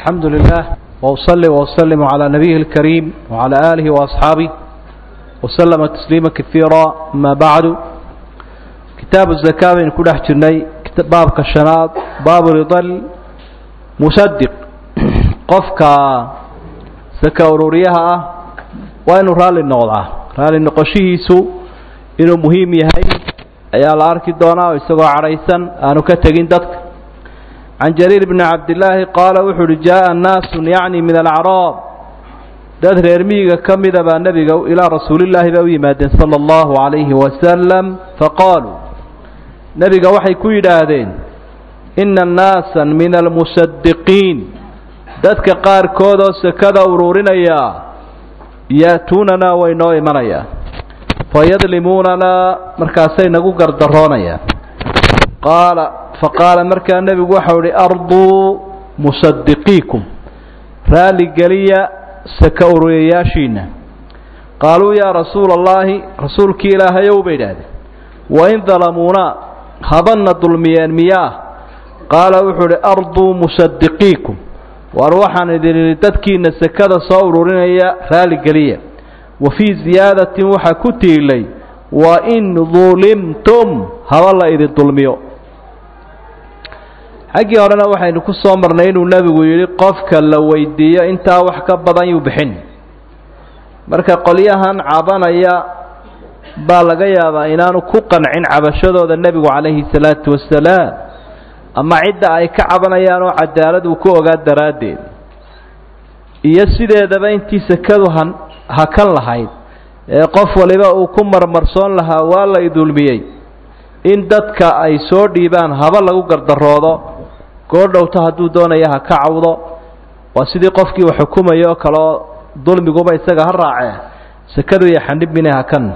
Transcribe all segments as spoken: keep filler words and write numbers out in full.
الحمد لله وأصلي وأسلم على نبيه الكريم وعلى آله وأصحابه وسلم تسليما كثيرا. ما بعد، كتاب الزكاة من كل حجرني باب كالشناط باب رضا المصدق قفك سكوروريها وين رال النوضة رال النقشيه سوء إنه مهم يهي أيها الأرك الدونا ويستقع عريسا أنو كتغين دتك. عن جرير بن عبد الله قال وحر جاء الناس يعني من الأعراب دادر يرميك كم دبا النبي إلى رسول الله بوي ماد صلى الله عليه وسلم فقالوا نبي وحي كوي دادين إن الناس من المصدقين دادك قار كودو سكدا ورورنا يا ياتوننا وينوي منايا فيظلموننا مركاسين نقو قردرونا يا قال فقال مركا النبي وحوري أرضوا مصدقيكم رالي قليا سكورياشينا. قالوا يا رسول الله رسولك إله يوبين هذا وإن ظلمونا هضن ظلميان مياه. قال وحوري أرضوا مصدقيكم وأروحنا تدكين سكذا صورورنا يا رالي قليا. وفي زيادة وحكتي لي وإن ظلمتم هوالله إذ الظلميو. xaggii horena waxaynu ku soo marnay inuu nabigu yiri qofka la weydiiyo inta wax ka badan yu bixin. marka qoliyahan cabanaya baa laga yaabaa inaanu ku qancin cabashadooda nabigu calayhi salaatu wasalaam ama cidda ay ka cabanayaan oo cadaalad uu ku ogaa daraadeed iyo sideedaba intii sakadu ha kan lahayd ee qof waliba uu ku marmarsoon lahaa waa la idulmiyay in dadka ay soo dhiibaan haba lagu gardaroodo goordhowta hadduu doonaya ha ka cawdo waa sidii qofkii wax xukumayo kale dulmiguba isaga ha raacee sakadu iyo xanibina ha kan.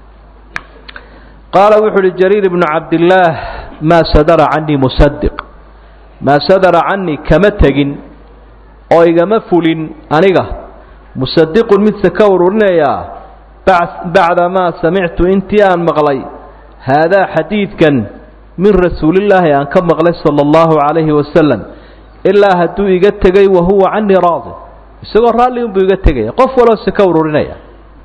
qaala wuxuu jariir ibn cabdillah ma sadara anni musaddiq ma sadara anni kama tagin oo igama fulin aniga musaddiqun mid saka ururinaya bacda ma samictu intii aan maqlay هذا حديث كان من رسول الله أن كم مغلس صلى الله عليه وسلم إلا هدو يقتقي وهو عني راضي سوى الرالي بيقتقي قف ولا سكور رنيا.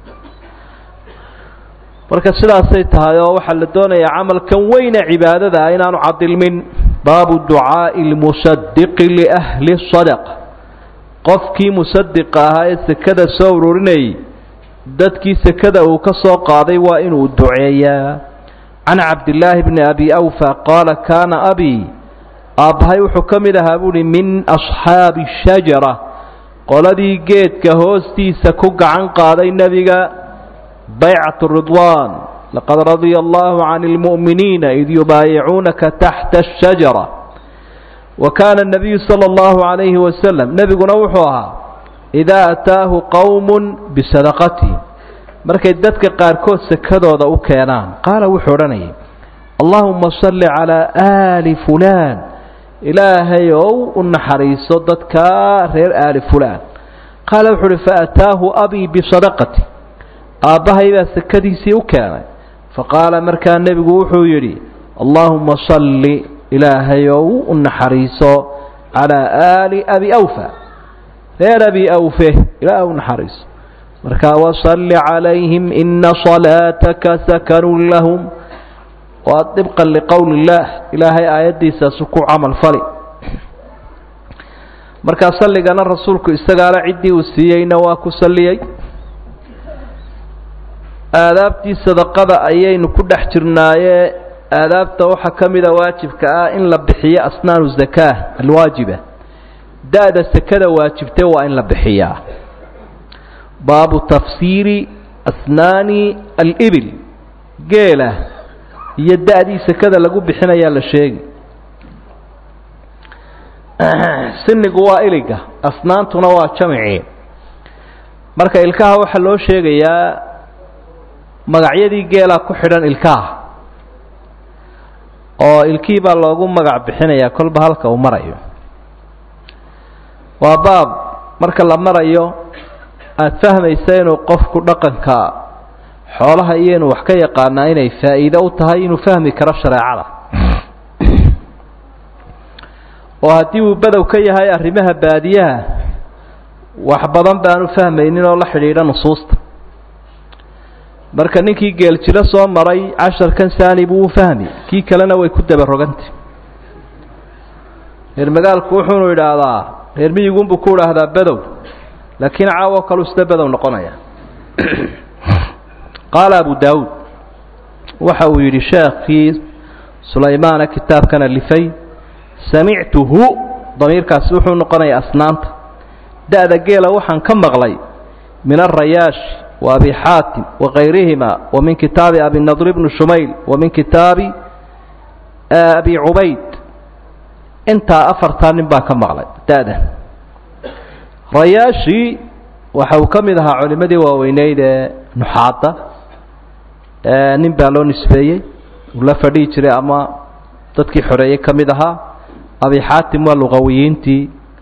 مركز سلا سيتها يا وحل الدون يا عمل كان وين عبادة أين نعدل من باب الدعاء المصدق لأهل الصدق قف كي مصدق هاي سكده سور رني دتكي سكده وكسو قاضي وإنه الدعية. عن عبد الله بن أبي أوفى قال كان أبي أبهي حكم لهابوني من أصحاب الشجرة قال دي جيت كهوستي سكوك عن قاضي النبي بيعة الرضوان لقد رضي الله عن المؤمنين إذ يبايعونك تحت الشجرة. وكان النبي صلى الله عليه وسلم نبي نوحها إذا أتاه قوم بصدقته markay dadka qaarkood sakadooda u keenaan qaala wuxuu oranayay allahumma salli ala ali fulan ilaahay oo u naxariiso dadka reer ali fulan. qaala wuxuu faataahu abi bi sadaqati aabahay baa sakadiisii u keenay faqaala markaa nabigu wuxuu yiri allahumma salli ilaahay oo u naxariiso ala ali abi awfa reer abi awfa ilaahay u naxariiso marka wasalli calayhim ina salaataka sakanun lahum waa dibqan liqowli illaah ilaahay aayaddiisaas ku camal fali. markaa salligana rasuulku isagaala ciddii uu siiyeyna waa ku salliyey. aadaabtii sadaqada ayaynu ku dhex jirnaaye aadaabta waxaa ka mida waajibka ah in la bixiyo asnaanu zakaa alwaajiba da-da sakada waajibtay waa in la bixiyaa. باب تفسير أسنان الإبل قيلة يدعي سكذا لقوا بحنا يالا شيء سن قوائلك أسنان تنوى شمعي مركا إلكاها وحلو شيء يا مقعيدي قيلة كحرا إلكاها أو إلكيبا لقوا مقع بحنا يا كل بهالك ومرأيو وباب مركا لمرأيو aad fahmaysa inuu qofku dhaqanka xoolaha iyo inuu wax ka yaqaana inay faa'iido u tahay inuu fahmi karo shareecada oo haddii uu badow ka yahay arrimaha baadiyaha wax badan baanu fahmaynin oo la xidhiidha nusuusta marka ninkii geel jiro soo maray casharkan saani buu u fahmi kii kalena way ku dabarogantay reer magaalku wuxuunu idhaahdaa reer miyigunbuu ku idhaahdaa badow laakiin caawo kalu sida badow noqonaya qaala abu daawuud waxa uu yidhi sheekhii sulaymaana kitaabkan alifay samictuhu damiirkaasi wuxuu noqonayaa asnaanta da'da geela waxaan ka maqlay min arayaash wa abi xaatim wakayrihima wa min kitaabi abi nadr bni shumayl wa min kitaabi abi cubayd intaa afartaa nin baa ka maqlay da'da rayaashi waxa uu ka mid ahaa culimadii waaweyneyd ee nuxaadda nin baa loo nisbeeyey uu la fadhihi jiray ama dadkii xoreeyey ka mid ahaa abi xaatim waa luqawiyiintii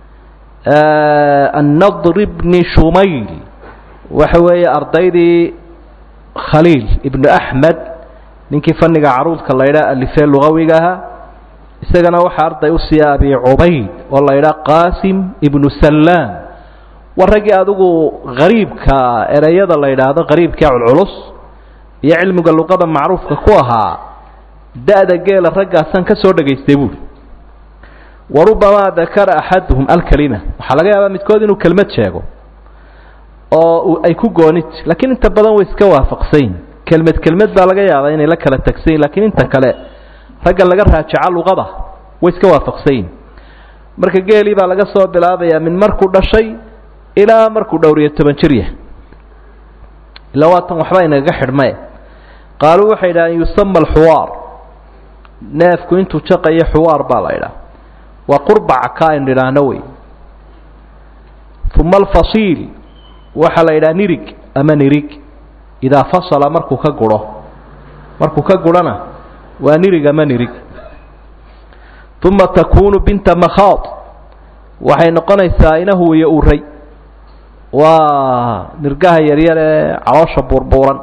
annadr bni shumayl waxa weeye ardaydii khaliil ibnu axmed ninkii fanniga caruudka la ydhaa alifee lugawiga ahaa isagana waxaa arday u siiya abi cubayd oo la ydhaa qaasim ibnu sallaam waa raggii adigu qariibka ereyada la yidhaahdo qariibkaa culculus iyo cilmiga luqada macruufka ku ahaa da'da geela raggaasan ka soo dhagaystay buuri warubamaa dakara axaduhum alkalima waxaa laga yaabaa midkood inuu kelmad sheego oo ay ku goonid laakiin inta badan way iska waafaqsayn kelmad kelmad baa laga yaabaa inay la kala tagsayn laakiin inta kale raggan laga raajaca luqada way iska waafaqsayn marka geelii baa laga soo bilaabayaa min markuu dhashay ilaa markuu dhowriyo toban jir yahay ilaa waatan waxba inagaga xidhmee qaaluu waxay yidhahdeen yusama alxuwaar neefku intuu jaqayo xuwaar baa la ydhaha waa qurbaca ka aynu idhaahno wey uma alfasiil waxaa la yidhaha nirig ama nirig idaa fasala markuu ka guro markuu ka gurhona waa nirig ama nirig uma takunu binta makhaad waxay noqonaysaa inahu iyo uray waa nirgaha yaryar ee caloosha buurbuuran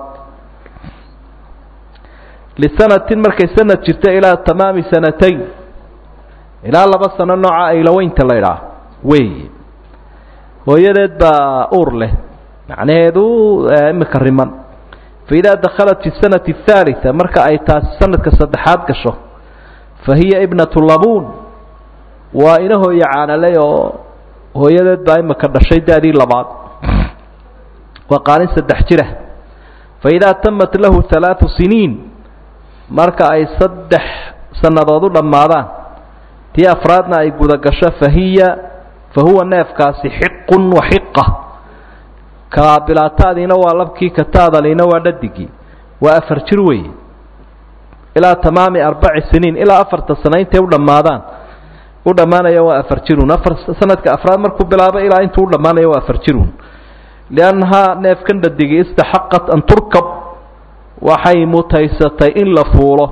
lisanatin markay sanad jirta ilaa tamaami sanatayn ilaa laba sano nooca aylaweynta la ydhaah wey hooyadeed baa uur leh macnaheedu imika riman faidaa dakhalat fi sanati athaalita marka ay taasi sanadka saddexaad gasho fa hiya ibnatu labuun waa ina hooye caanaley oo hooyadeed baa imika dhashay da'dii labaad waa qaalin saddex jira faidaa tamat lahu halaatu siniin marka ay saddex sannadood u dhammaadaan tii afraadna ay guda gasho fahiya fa huwa neefkaasi xiqun wa xiqa kaabilaataadiina waa labkii kataadaliina waa dhadigii waa afar jir weeye ilaa tamaami arbaci siniin ilaa afarta sano intay u dhammaadaan u dhammaanaya waa afar jirun afar sanadka afraad markuu bilaabo ilaa intuu u dhammaanaya waa afar jirun liannahaa neefkan dhadigii istaxaqat an turkab waxay mutaysatay in la fuulo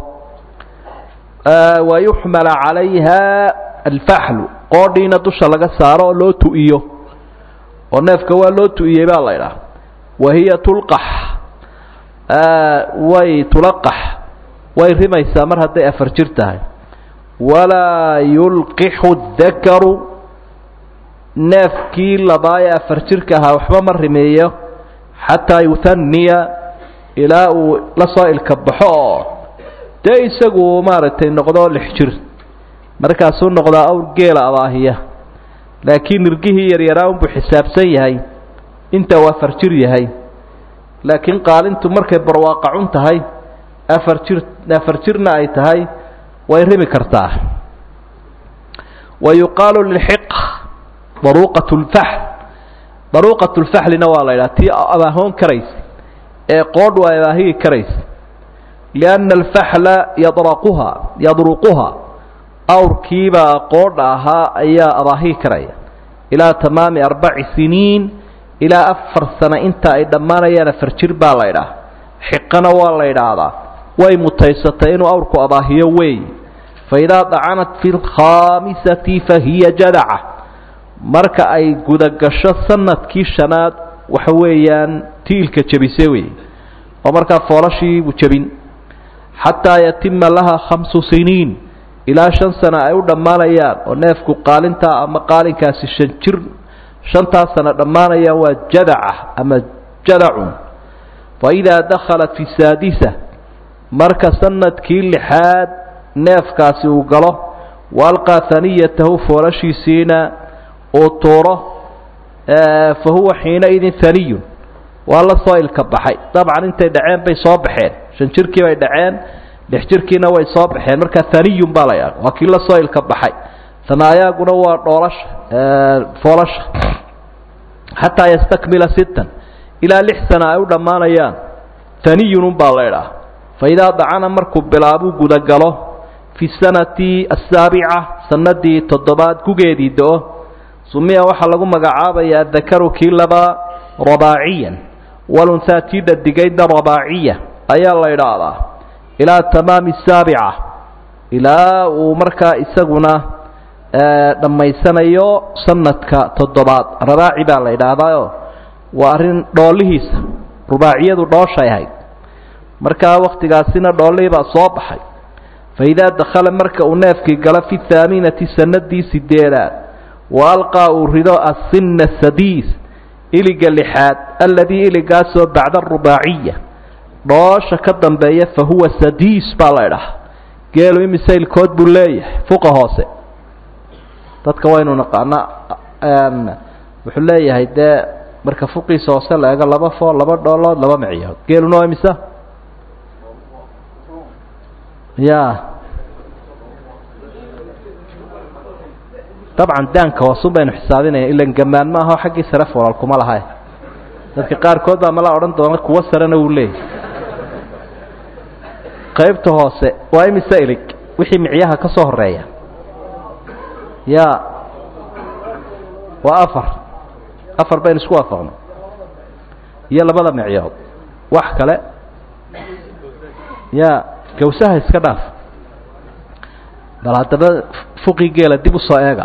wayuxmala calayha alfaxlu qoodhiina dusha laga saaro oo loo tu'iyo oo neefka waa loo tu'iyey baa la ydhaha wahiya tulqax way tulaqax way rimaysaa mar hadday afar jir tahay walaa yulqixu dakaru neefkii labaayee afar jirka ahaa waxba ma rimeeyo xataa yutaniya ilaa uu la soo ilka baxo oo dee isagu maaragtay noqdo lix jir markaasuu noqdaa awr geela abaahiya laakiin nirgihii yaryaraa unbuu xisaabsan yahay inta uu afar jir yahay laakiin qaalintu markay barwaaqacun tahay afar jir afar jirna ay tahay way rimi kartaa wa yuqaalu lilxiq daruuqat lfaxl daruuqat lfaxlina waa la ydhaha tii abaahoon karaysa ee qoodhu ay abaahiyi karaysa lianna alfaxla yadraquha yadruquha awrkiibaa qoodha ahaa ayaa abaahiyi karaya ilaa tamaami arbaci siniin ilaa afar sano inta ay dhammaanayaan afar jir baa la ydhaha xiqana waa la ydhaahdaa way mutaysatay inuu awrku abaahiyo weey faidaa dacanat fi lkhaamisati fahiya jadaca marka ay gudagasho sanadkii shanaad waxa weeyaan tiilka jebise wey oo markaa foolashii buu jebin xataa yatima laha khamsu siniin ilaa shan sana ay u dhammaanayaan oo neefku qaalintaa ama qaalinkaasi shan jir shantaas sana dhammaanayaan waa jadaca ama jadacun faidaa dakhala fi saadisa marka sanadkii lixaad neefkaasi uu galo waalqaa haniyatahu foolashiisiina uu tuuro fa huwa xiinaidin haniyun waa la soo ilka baxay dabcan intay dhaceen bay soo baxeen shan jirkii bay dhaceen lix jirkiina way soo baxeen markaa haniyun baa la ydhaha waa kii la soo ilka baxay hanaayaaguna waa dhoolasha foolasha xataa yastakmila sittan ilaa lix sana ay u dhammaanayaan haniyun baa la ydhaha faidaa dacana markuu bilaabuu gudagalo fi sanati asaabica sanadii toddobaad gugeedii do-o sumiya waxaa lagu magacaabayaa dakaru kii labaa rabaaciyan walunhaa tii dhadigaydna rabaaciya ayaa la idhaahdaa ilaa tamaami saabica ilaa uu markaa isaguna dhammaysanayo sanadka toddobaad rabaaci baa la idhaahdaayo waa arrin dhoolihiisa rubaaciyadu dhooshay ahayd markaa waktigaasina dhoolihii baa soo baxay faidaa dakhala marka uu neefkii galo fi haaminati sanadii sideedaad wa alqaa uu rido asinna sadiis iliga lixaad alladii iligaasoo bacda arubaaciya dhoosha ka dambeeya fa huwa sadiis baa la idhaha geelu imise ilkood buu leeyahay fuqa hoose dadka waynu naqaanaa wuxuu leeyahay dee marka fuqiisa hoose la ego laba fool laba dhoolood laba micyood geeluna waa imisa ya dabcan daanka hoosun baynu xisaabinaya ilan gamaan ma aho xaggii sare foolal kuma lahay dadka qaarkood baa mala odhan doona kuwo sarena wuu leeyahy qaybta hoose waa imise ilig wixii micyaha ka soo horeeya ya waa afar afar baynu isku waafaqno iyo labada micyood wax kale ya gawsaha iska dhaaf bal haddaba fuqi geela dib u soo eega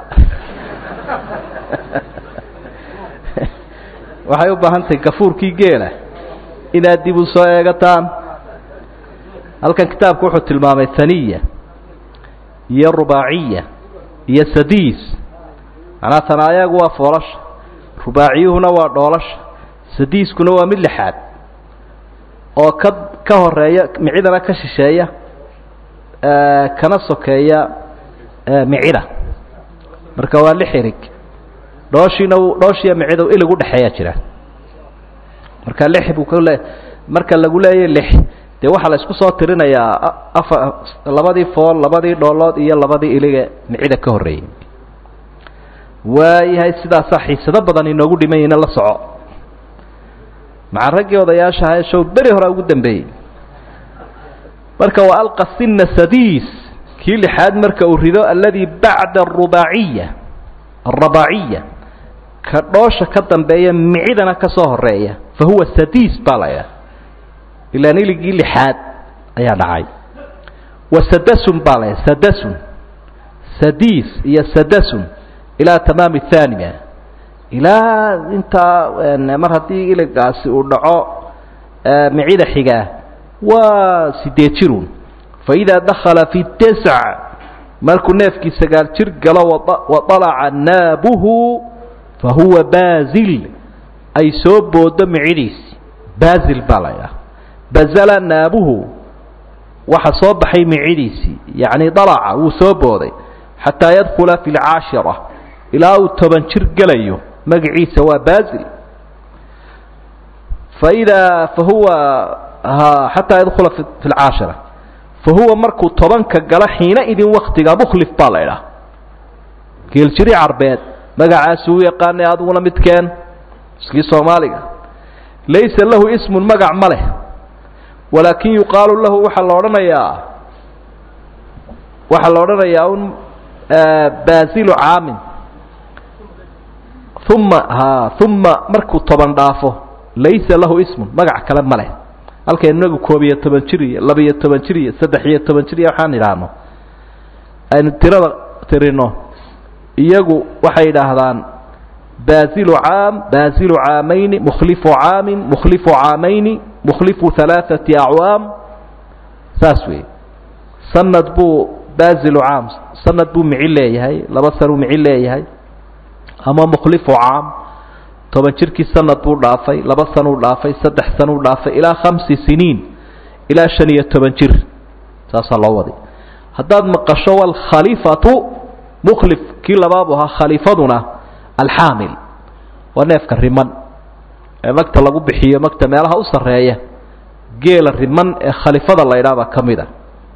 waxay u baahan tahay gafuurkii geela inaad dib u soo eegataan halkan kitaabku wuxuu tilmaamay haniya iyo rubaaciya iyo sadiis macnaa tanaayagu waa foolasha rubaaciyuhuna waa dhoolasha sadiiskuna waa mid lixaad oo ka ka horeeya micidana ka shisheeya kana sokeeya micida marka waa lix irig dhooshiina dhooshiya micida ilig u dhexeeya jira marka lix buu ka le marka lagu leeyahay lix dee waxaa la isku soo tirinayaa afar labadii fool labadii dhoolood iyo labadii ilige micida ka horreeyey waayahay sidaasaa xiisado badan inoogu dhiman yihiina la soco maca raggii odayaasha ahae show beri hore ugu dambeeyey marka waa alqa sinna sadiis kii lixaad marka uu rido alladii bacda arubaaciya arabaaciya ka dhoosha ka dambeeya micidana ka soo horeeya fa huwa sadiis baa la ydhaha ilaan iligii lixaad ayaa dhacay wa sadasun baa la ydhaha sadasun sadiis iyo sadasun ilaa tamaami haaniya ilaa intaa mar haddii iligaasi uu dhaco micida xigaa waa sideed jirun faidaa dakhala fi tisc markuu neefkii sagaal jir galo waطalaca naabuhu fahuwa baazil ay soo boodo micidiisi baazil baa la ydhaha bazala naabuhu waxa soo baxay micidiisii yacni dalaca wuu soo booday xataa yadkula fi lcaashira ilaa uu toban jir gelayo magaciisa waa baazil faidaa fahuwa xataa yadkula fi lcaashira fahuwa markuu tobanka galo xiina idin waktiga mukhlif baa la ydhaha geeljiri carbeed magacaasi u yaqaanay adiguna midkeen iskii soomaaliga laysa lahu ismun magac ma leh walaakin yuqaalu lahu waxaa la odhanayaa waxaa la odhanayaa un baazilu caamin uma ha uma markuu toban dhaafo laysa lahu ismun magac kale ma leh halka inagu koob iyo toban jir iyo laba iyo toban jir iyo saddex iyo toban jir iyo waxaan idhaahno aynu tirada tirino iyagu waxay idhaahdaan baazilu caam baazilu caamayni mukhlifu caamin mukhlifu caamayni mukhlifu halaaثati acwaam saas weeye sanad buu baazilu caam sanad buu mici leeyahay laba sanuu mici leeyahay ama mukhlifu caam toban jirkii sanad buu dhaafay laba sanuu dhaafay saddex sanuu dhaafay ilaa khamsi siniin ilaa shan iyo toban jir saasaa loo waday haddaad maqasho walkhaliifatu mukhlif kii labaabu ahaa khaliifaduna alxaamil waa neefka riman ee magta lagu bixiyo magta meelaha u sarreeya geela riman ee khalifada la idhaabaa ka mid a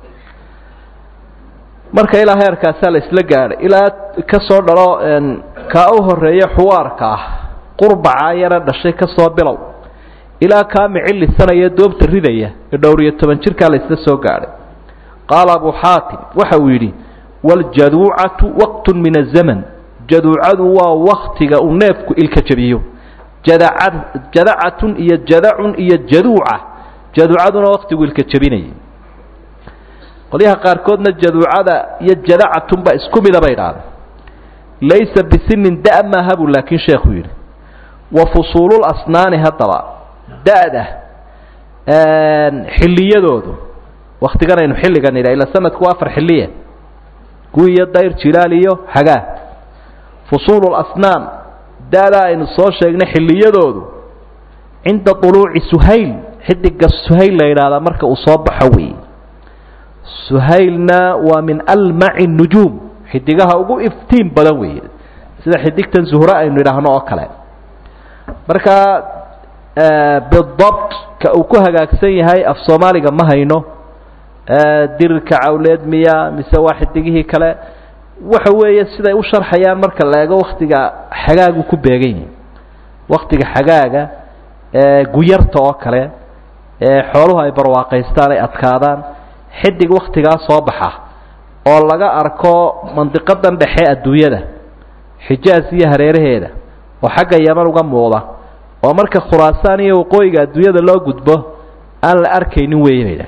marka ilaa heerkaasaa la isla gaadhay ilaa ka soo dhalo kaa u horeeya xuwaarka ah qurbacaa yara dhashay ka soo bilow ilaa kaa micilisanaya doobta ridaya ee dhowr iyo toban jirkaa la isla soo gaadhay qaala abu xaatim waxa uu yidhi waljaduucatu waqtun min azaman jaduucadu waa waktiga uu neefku ilka jabiyo jadaca jadacatun iyo jadacun iyo jaduuca jaduucaduna waktigu ilka jabinayay qolyaha qaarkoodna jaduucada iyo jadacatun baa isku mida bay idhaahdeen laysa bisinin da' maaha buu laakiin sheekhu yidhi wa fusuulul asnaani haddaba da'da xilliyadoodu waktigan aynu xilligan idha ila sanadku waa afar xilliye gu iyo dayr jilaal iyo xagaa fusuulul asnaan da'da aynu soo sheegnay xilliyadoodu cinda طuluuci suhayl xidiga suhayl la yidhaahdaa marka uu soo baxo weeye suhaylna waa min almaci nujuum xidigaha ugu iftiin badan weeye sida xidigtan zuhra aynu idhaahno oo kale marka bidabt ka uu ku hagaagsan yahay af soomaaliga ma hayno dirirka cawleed miya mise waa xidigihii kale waxa weeye siday u sharxayaan marka la eego waktiga xagaagu ku beegan yahay waktiga xagaaga guyarta oo kale ee xooluhu ay barwaaqaystaan ay adkaadaan xidig waktigaa soo baxa oo laga arko mandiqadan dhexe adduunyada xijaas iyo hareeraheeda oo xagga yaman uga muuqda oo marka khuraasaan iyo waqooyiga adduunyada loo gudbo aan la arkaynin weeyayda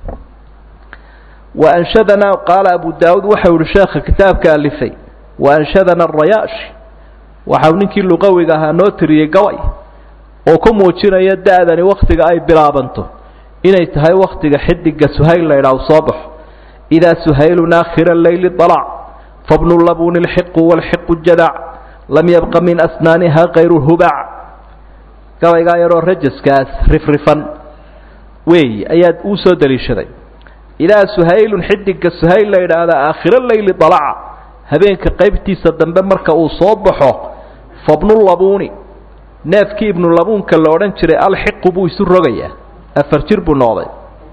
وأنشدنا قال أبو داود وحول الشيخ كتاب كالفي وأنشدنا الرياش وحول نكي اللغويها نوتري قوي وكم وشنا يدعذني وقتك أي بلابنته إن يتهي وقتك حدك سهيل ليلة وصابح إذا سهيل ناخر الليل طلع فابن اللبون الحق والحق الجدع لم يبق من أسنانها غير الهبع قوي قايرو الرجس كاس رفرفا وي أياد أوسو دليشدي إذا سهيل حدك سهيل ليلة هذا آخر الليل طلع هبينك قيبتي سدن بمرك وصابحه فابن اللبون neefkii ibnu labuunka la odhan jiray alxiqu buu isu rogayaa afar jir buu noqday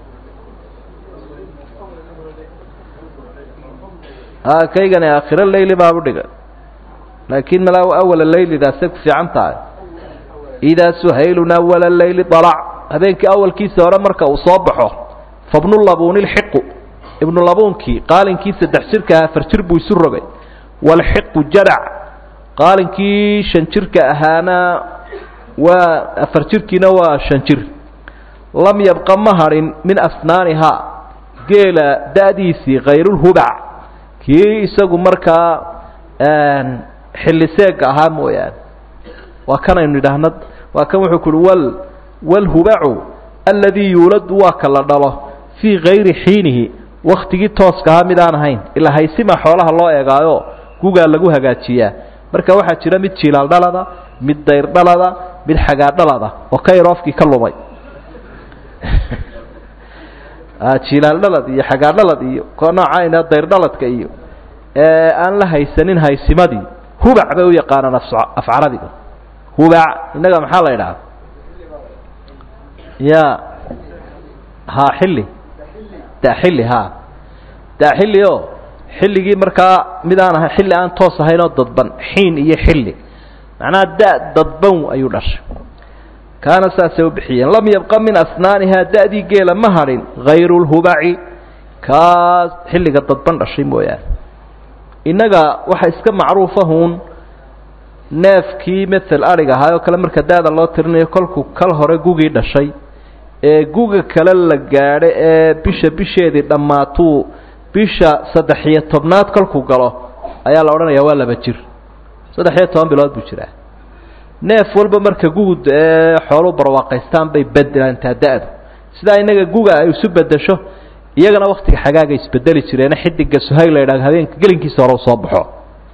kaygani aakhiro leyli baabu dhigay laakiin malaa awala leylidaasay ku fiican tahay idaa suhaylun awala leyli dalac habeenkii awalkiisa hore marka uu soo baxo fabnu labuuni lxiqu ibnu labuunkii qaalinkii saddex jirka afar jir buu isu rogay walxiqu jadac qaalinkii shan jirka ahaana waa afar jirkiina waa shan jir lam yabqa ma hadhin min asnaanihaa geela da'diisii kayrulhubac kii isagu markaa xilli seega ahaa mooyaane waa kanaynu idhaahna waa kan wuxuu kuhi wal walhubacu alladii yuuladu waa ka la dhalo fii kayri xiinihi waktigii tooska ahaa mid aan ahayn ilaa haysima xoolaha loo eegaayo gugaa lagu hagaajiyaa marka waxaa jira mid jiilaal dhalada mid dayr dhalada mid xagaa dhalada oo kayroofkii ka lumay jiilaal dhalad iyo xagaa dhalad iyo ko noocayna dayr dhaladka iyo ee aan la haysanin haysimadii hubac bay u yaqaanaan af carabiga hubac innaga maxaa la idhaha ya ha xilli daxilli ha daxilli oo xilligii markaa mid aan ahay xilli aan toos ahayn oo dadban xiin iyo xilli macnaha da dadban ayuu dhashay kaana saasay u bixiyeen lam yabqa min asnaanihaa da'dii geela ma hadhin hayru lhubaci kaas xilliga dadban dhashay mooyaane innaga waxa iska macruufahuun neefkii mael adhig ahaa oo kale marka da'da loo tirinayo kolkuu kal hore gugii dhashay ee guga kale la gaadho ee bisha bisheedii dhammaatuu bisha saddex iyo tobnaad kolkuu galo ayaa la odhanayaa waa laba jir saddex iyo toban bilood buu jiraa neef walba marka guud ee xooluu barwaaqaystaan bay bedelantaa da-du sidaa innaga guga ay isu bedesho iyagana waqtiga xagaaga isbedeli jireen xidiga Suhayl la yiraahdo habeenka gelinkiisa hore soo baxo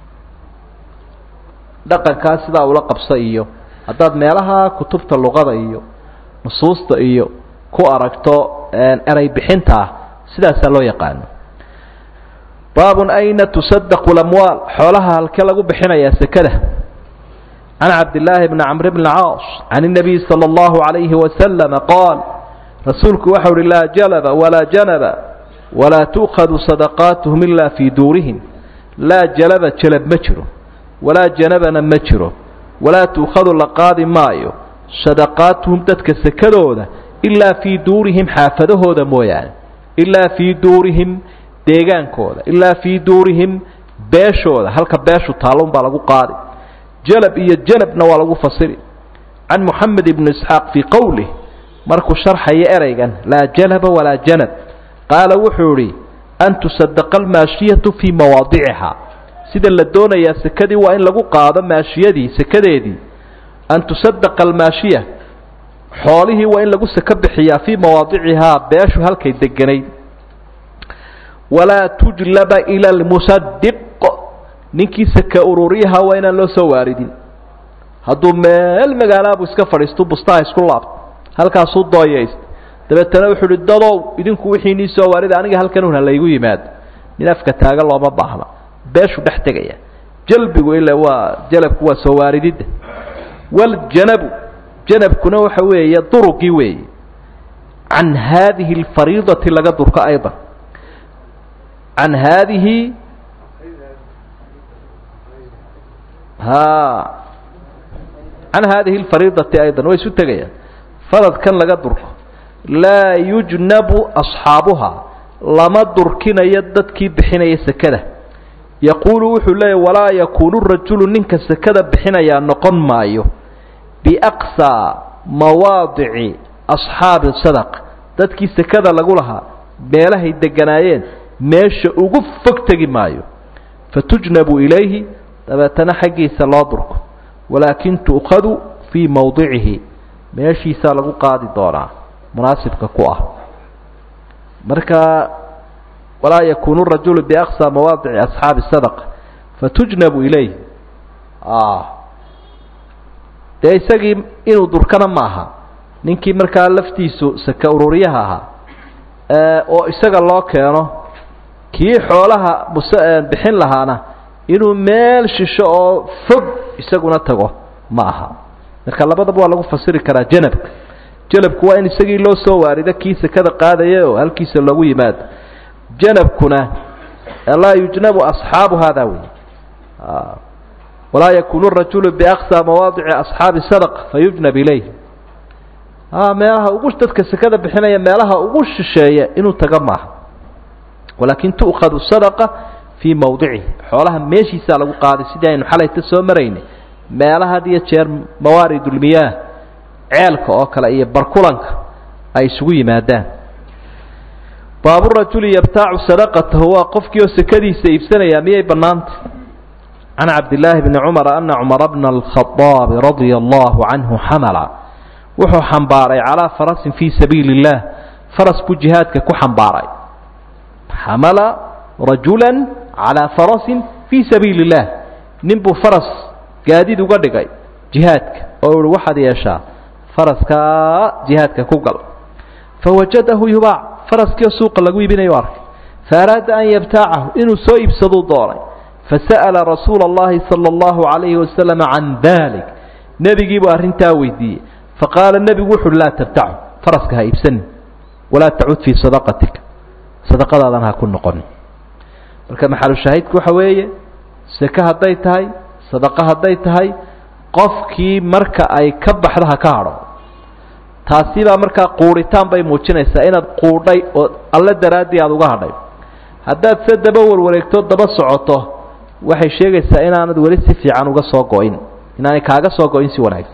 dhaqankaas sida ula qabsay iyo hadaad meelaha kutubta luqada iyo nusuusta iyo ku aragto eray bixinta sidaas loo yaqaan باب أين تصدق الأموال حولها halka lagu bixinaya sakada عن عبد الله بن عمرو بن العاص عن النبي صلى الله عليه وسلم قال رسولك وحول الله جلب ولا جنب ولا تؤخذ صدقاتهم إلا في دورهم لا جلب جلب مجره ولا جنبنا مجره ولا تؤخذ لقاضي مايو صدقاتهم تدك سكدوده إلا في دورهم حافظه هذا مويان إلا في دورهم deegaankooda ilaa fi duurihim beeshooda halka beeshu taalon baa lagu qaadi jalab iyo janabna waa lagu fasiri an muhammad ibn ishaq fi qawli markuu sharxay eraygan la jalaba wala janab qala wuxuri an tusaddaqa al-mashiyatu fi mawaadi'ha sida la doonaya sakadii waa in lagu qaado maashiyadii sakadeedii an tusaddaqa al-mashiya xoolihi waa in lagu saka bixiyaa fi mawaadi'ha beeshu halkay deganay ولا تجلب إلى المصدق نكي سكا أروريها وإن الله سواردين هادو مال مقالاب اسكا فريستو بسطاه اسكو لابط هل كان صوت ضايست دبتنا وحول الدلو إذنكو وحيني سوارد عنك هل كانوا هلا يقول يماد ننافك تاقل الله مباحنا باشو بحتقيا جلبه إلا هو جلب هو سواردين والجنب جنب كنا وحوية يضرقي وي عن هذه الفريضة لقد درك أيضا عن هذه ها عن هذه الفريضة أيضا ويسوتجيا فرض كان لقدرك لا يجنب أصحابها لما دركنا يدك بحين يسكده يقول وحلا ولا يكون الرجل منك سكده بحين ينقن مايو بأقصى مواضع أصحاب الصدق دتك سكده لقولها بيله الدجنايين meesha ugu fog tagi maayo fatujnabu ilayhi tabatana xaqiisa loo durko walaakin tuqadu fi mawdi'ihi meeshiisa lagu qaadi doonaa munaasibka ku ah marka wala yakunu ar-rajulu bi aqsa mawadi'i ashab as-sadaqa fatujnabu ilayhi ah deysagi inuu durkana maaha ninkii marka laftiisu saka ururiyaha aha ee oo isaga loo keeno kii xoolaha bixin lahaana inuu meel shisho oo fog isaguna tago ma aha marka labadaba waa lagu fasiri karaa janabka janabku waa in isagii loo soo waarido kii sakada qaadaya oo halkiisa lagu yimaado janabkuna la yujnabu asxaabu hada wi wala yakunu ar-rajulu bi aqsa mawadi'i ashaabi sadaqa fayujnab ilayhi ah meelaha ugu dadka sakada bixinaya meelaha ugu shisheeya inuu taga maaha ولكن تؤخذ الصدقة في موضعه حولها ماشي سالو قاضي سيدين حالة تسومرين ما لها دي تشير موارد المياه عيالك أو كلا إيه بركولنك أي سوي مادان باب الرجل يبتاع صدقته هو قفك يسكدي سيف سنة يامي بنانت عن عبد الله بن عمر أن عمر بن الخطاب رضي الله عنه حمل وحو حنباري على فرس في سبيل الله فرس بجهادك كو حنباري حمل رجلا على فرس في سبيل الله نبو فرس قادد وقدقي جهادك أو واحد يشاء فرسك جهادك كوكل فوجده يباع فرسك سوق لقوي بين يوارك فأراد أن يبتاعه إنه سوء بصدو دوري فسأل رسول الله صلى الله عليه وسلم عن ذلك نبي جيبوا أرنتاوي دي فقال النبي وحر لا تبتعه فرسك هايبسن ولا تعود في صدقتك صدقada ha ku noqon marka maxal shaahidku waxa weeye saka haday tahay sadaqa haday tahay qofkii marka ay ka baxda ka haro taasi baa marka quuritaan bay muujinaysaa inaad quudhay oo alla daraadii aad uga hadhay hadaad sadaba warwareegto daba socoto waxay sheegaysaa inaanad wali si fiican uga soo go'in inaanay kaaga soo go'in si wanaagsan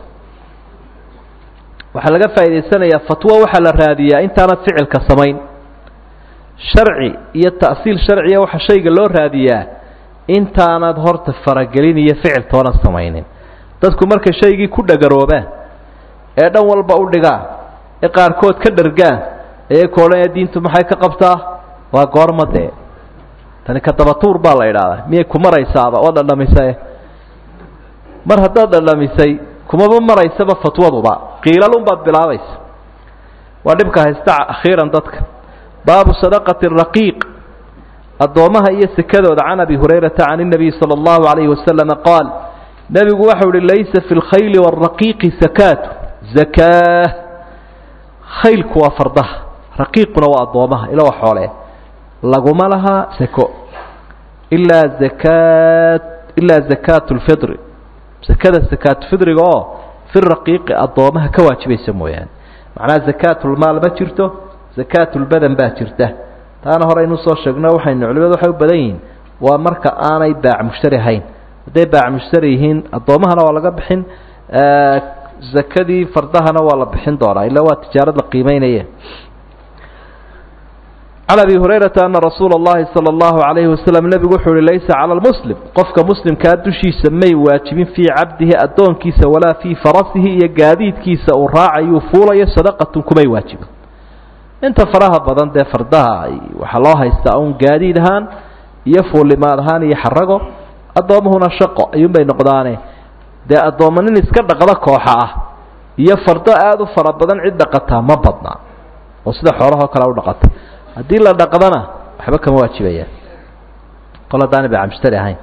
waxa laga faa'iideysanayaa fatwa waxa la raadiyaa intaanad ficilka samayn sharci iyo ta'siil sharciya waxa shayga loo raadiyaa intaanad horta faragelin iyo ficil toona samaynin dadku markay shaygii ku dhagaroobaan ee dhan walba u dhigaa ee qaarkood ka dhargaan ee koolay diintu maxay ka qabtaa waa goormade tani ka dabatuur baa la yiraahdaa miyay ku maraysaaba oo dhadhamisay mar hadda dhadhamisay kuma maraysaba fatwaduba qiilalun baad bilaabaysa waa dhibka haysta akhiiran dadka baabu sadaqati raqiiq adoomaha iyo sakadooda can abi hurayrata can nabi sallallahu alayhi wasallam qaal nabigu waxa uu laysa fil khayl wal raqiiq zakat zakah khaylku waa fardaha raqiiquna waa adoomaha ila wax xoole laguma laha sako illa zakat illa zakatul fitr zakada zakatul fidriga oo fi raqiiq adoomaha ka waajibaysa mooyaan macna zakatul maal ba jirto zakatul badan ba jirta taana hore inuu soo sheegno waxaynu culimadu waxay u badan yihiin waa marka aanay baac mushtari ahayn haday baac mushtari yihiin adoomahana waa laga bixin zakadii fardahana waa la bixin doonaa ila waa tijaarad la qiimeynaya عن أبي هريرة أن رسول الله صلى الله عليه وسلم نبي وحول ليس على المسلم قفك مسلم كادوشي سمي واجبين في عبده أدون كيس ولا في فرسه يقاديد كيس وراعي وفولا يصدقة كمي واجب انت فراها بضان ده فردها وحلاها يستعون قاديدهان يفول لما دهان يحرقه أدوم هنا شقة يوم بين قدانه ده أدوم من نسكر دقضا كوحة يفرده آدو فربضان عدة قطها ما بدنا وصدح وراها كلاو دقطها haddii la dhaqdana waxba kama waajibayaan qoladaana baa amshtari ahayn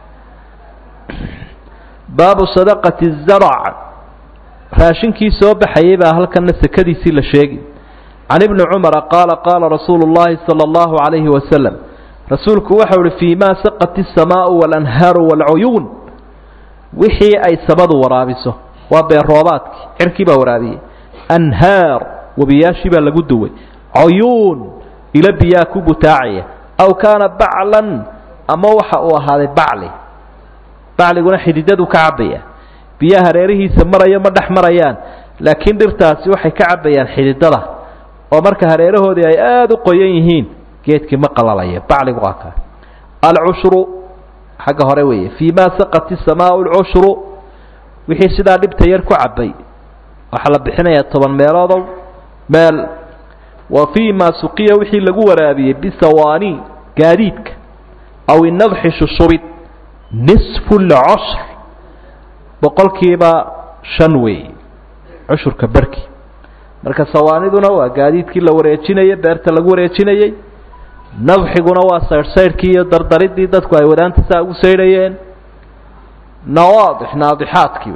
baabu sadaqati az-zarc raashinkii soo baxayay baa halkan sakadiisii la sheegay can ibn umar qaala qaala rasuulullaahi sallallahu alayhi wasallam rasuulku waxa uu fi ma saqati as-samaa'u wal anhaaru wal uyun wixii ay sabadu waraabiso waa beeroobaadki cirkii baa waraabiyay anhaar wabiyaashi baa lagu duway uyun ila biyaa ku butaacaya aw kaana baclan ama waxa uu ahaaday bacli bacliguna xididadu ka cabaya biyaha hareerihiisa maraya ma dhex marayaan laakiin dhirtaasi waxay ka cabayaan xididada oo marka hareerahoodii ay aad u qoyan yihiin geedkii ma qalalaya bacligu waa ka al-ushru xagga hore weeye fi ma saqati as-samaa'u al-ushru wixii sidaa dhibta yar ku cabay waxa la bixinayaa toban meeloodow meel وفيما سقي وحي لغو ورابيه بثواني قاديدك أو النضح ششبت نصف العشر بقول كيبا شنوي عشر كبركي مركا ثواني دو نوا قاديدك لو وريتشيني بيرتا لغو وريتشيني نضحي نوا سير سير كي دردرد دي دادكو اي ودان تساقو سيريين نواضح ناضحات كي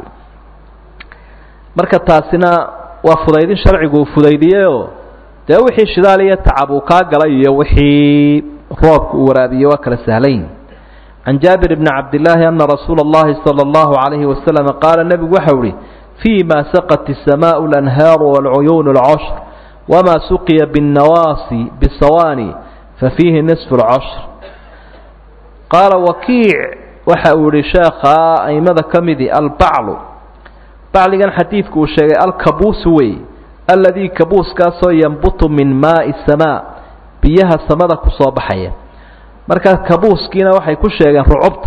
مركا تاسنا وفضايدين شرعي فضايديه ده وحي شدالية تعبو كاقلي وحي روبك ورابي وكلا سهلين عن جابر بن عبد الله أن رسول الله صلى الله عليه وسلم قال النبي وحوري فيما سقت السماء الأنهار والعيون العشر وما سقي بالنواصي بالصواني ففيه نصف العشر قال وكيع وحوري شاخا أي ماذا كمدي البعل بعل كان حديثك وشيء الكبوس وي الذي كبوس كاسو ينبط من ماء السماء بيها السماء كسو بحية مركا كبوس كينا وحي كشيغان رعبت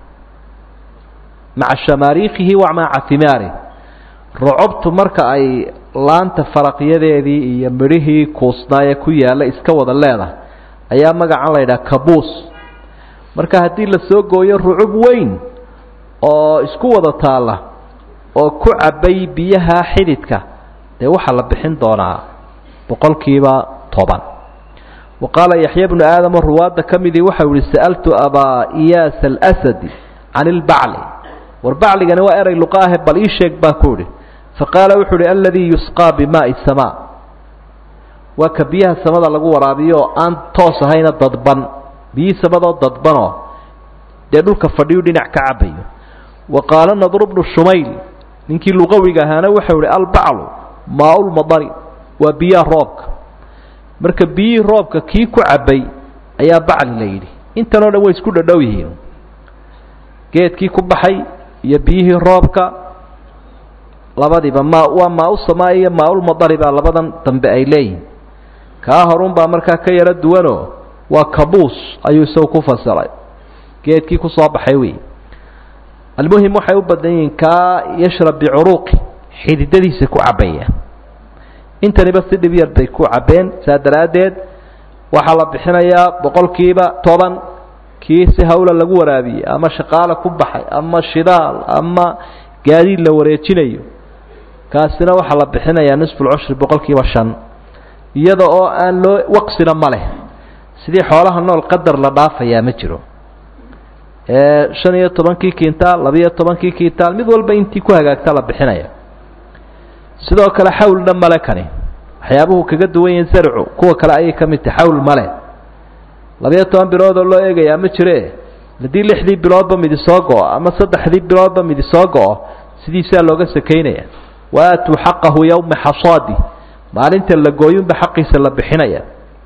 مع شماريخه ومع ثماره رعبت مركا اي لانت فرق يدي يمره كوسنايا كويا لا اسكودا ليدا ايا مغا ليدا كبوس مركا hadii la soo gooyo rucub weyn oo isku wada taala oo ku cabay biyaha xididka de waxa la bixin doonaa boqolkiiba toban وقال يحيى بن آدم الرواد كمدي وحول سألت أبا إياس الأسد عن البعل والبعل كان وأرى لقاه بل إيشيك باكوري فقال وحول الذي يسقى بماء السماء وكبيها السماء لقوا رابيو أن توس هين الضدبان بي سماء الضدبان دلوك فرديو دينع كعبي وقال نضر بن الشميل ننكي لغوي هانا وحول البعل ماء المضاري وبيا روبك marka biyi roobka kii ku cabay ayaa bacli leeyri inta loo dhaw isku dhadhow yihiin geedkii ku baxay iyo biyihii roobka labadiiba ma waa ma u sameeyay ma ul madariba labadan dambe ay leeyihiin ka horun baa marka ka yara duwano waa kabuus ayuu soo ku fasalay geedkii ku soo baxay wi المهم waxay u badan yihiin ka yashrab bi'uruqi xididadiisa ku cabaya intaniba si dhib yar bay ku cabeen saa daraadeed waxaa la bixinayaa boqolkiiba toban kii si hawla lagu waraabiyey ama shaqaale ku baxay ama shidaal ama gaadiid la wareejinayo kaasina waxaa la bixinayaa nisful cushri boqolkiiba shan iyada oo aan loo waqsina ma leh sidii xoolaha nool qadar la dhaafayaa ma jiro ee shan iyo tobankii kintaal laba iyo tobankii kintaal mid walba intii ku hagaagta la bixinaya sidoo kale xawlna male kani waxyaabuhu kaga duwan yihiin sarcu kuwa kale ayay ka mid tahay xawl male laba iyo toban bilood oo loo eegayaa ma jire haddii lixdii biloodba midi soo go-o ama saddexdii biloodba midi soo go-o sidiisaa looga sakaynaya waatuu xaqahu yowma xasaadi maalinta la gooyunba xaqiisa la bixinaya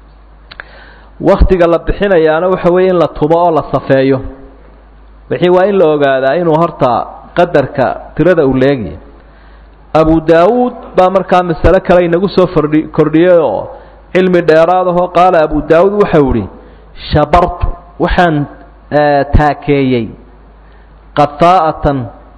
waktiga la bixinayaana waxa weeye in la tumo oo la safeeyo wixii waa in la ogaadaa inuu horta qadarka tirada uu leegiyo abu daawuud baa markaa masale kale inagu soo fordhi kordhiyey oo cilmi dheeraadahoo qaala abu daawuud waxau ihi shabartu waxaan taakeeyey qafaa'atan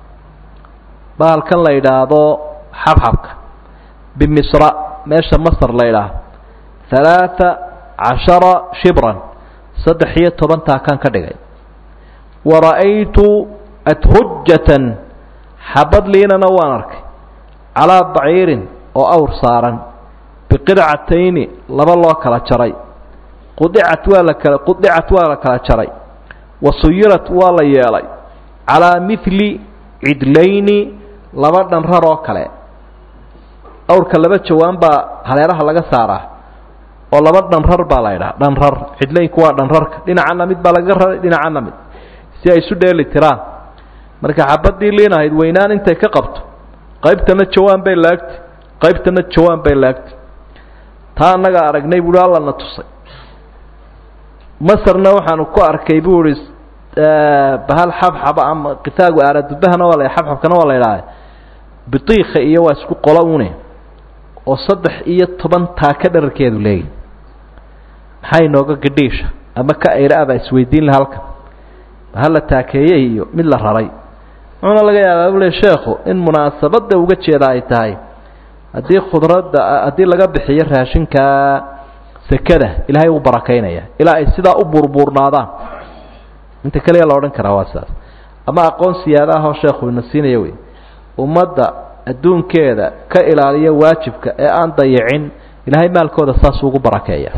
bahalkan la yidhaahdo xabxabka bimisra meesha masar la yidhaaho halaaa cashara shibran saddex iyo toban taakaan ka dhigay wara'aytu adhujatan xabad liinana waan arkay calaa baciirin oo awr saaran biqidcatayni laba loo kala jaray qudicat waa la kala qudicat waa la kala jaray wasuyirat waa la yeelay calaa mithli cidlayni laba dhanrar oo kale awrka laba jawaan baa haleeraha laga saaraa oo laba dhanrar baa la yidhaha dhanrar cidlaynku waa dhanrarka dhinacana mid baa laga raray dhinacana mid si ay isu dheeli tiraan marka xabadii liin ahayd weynaan intay ka qabto qaybtana jawaan bay laagtay qaybtana jawaan bay laagtay taa annaga aragnay buuhi allana tusay masarna waxaanu ku arkay buu ihi bahal xabxaba ama qitaagu aaradubahana waa la xabxabkana waa la yidhaaha bitiika iyo waa isku qolo une oo saddex iyo toban taaka dherarkeedu leeyahy maxay inooga gadhiisha ama ka ayra-abaa isweydiin laha halkan bahal la taakeeyey iyo mid la raray wuxuuna laga yaabaa bule sheekhu in munaasabadda uga jeeda ay tahay haddii khudradda haddii laga bixiyo raashinka sekada ilaahay uu barakaynaya ilaa ay sidaa u burburnaadaan inta kaliya la odhan karaa waa saas ama aqoon siyaada ahoo sheekhu ina siinaya wey ummadda adduunkeeda ka ilaaliya waajibka ee aan dayicin ilaahay maalkooda saas ugu barakeeya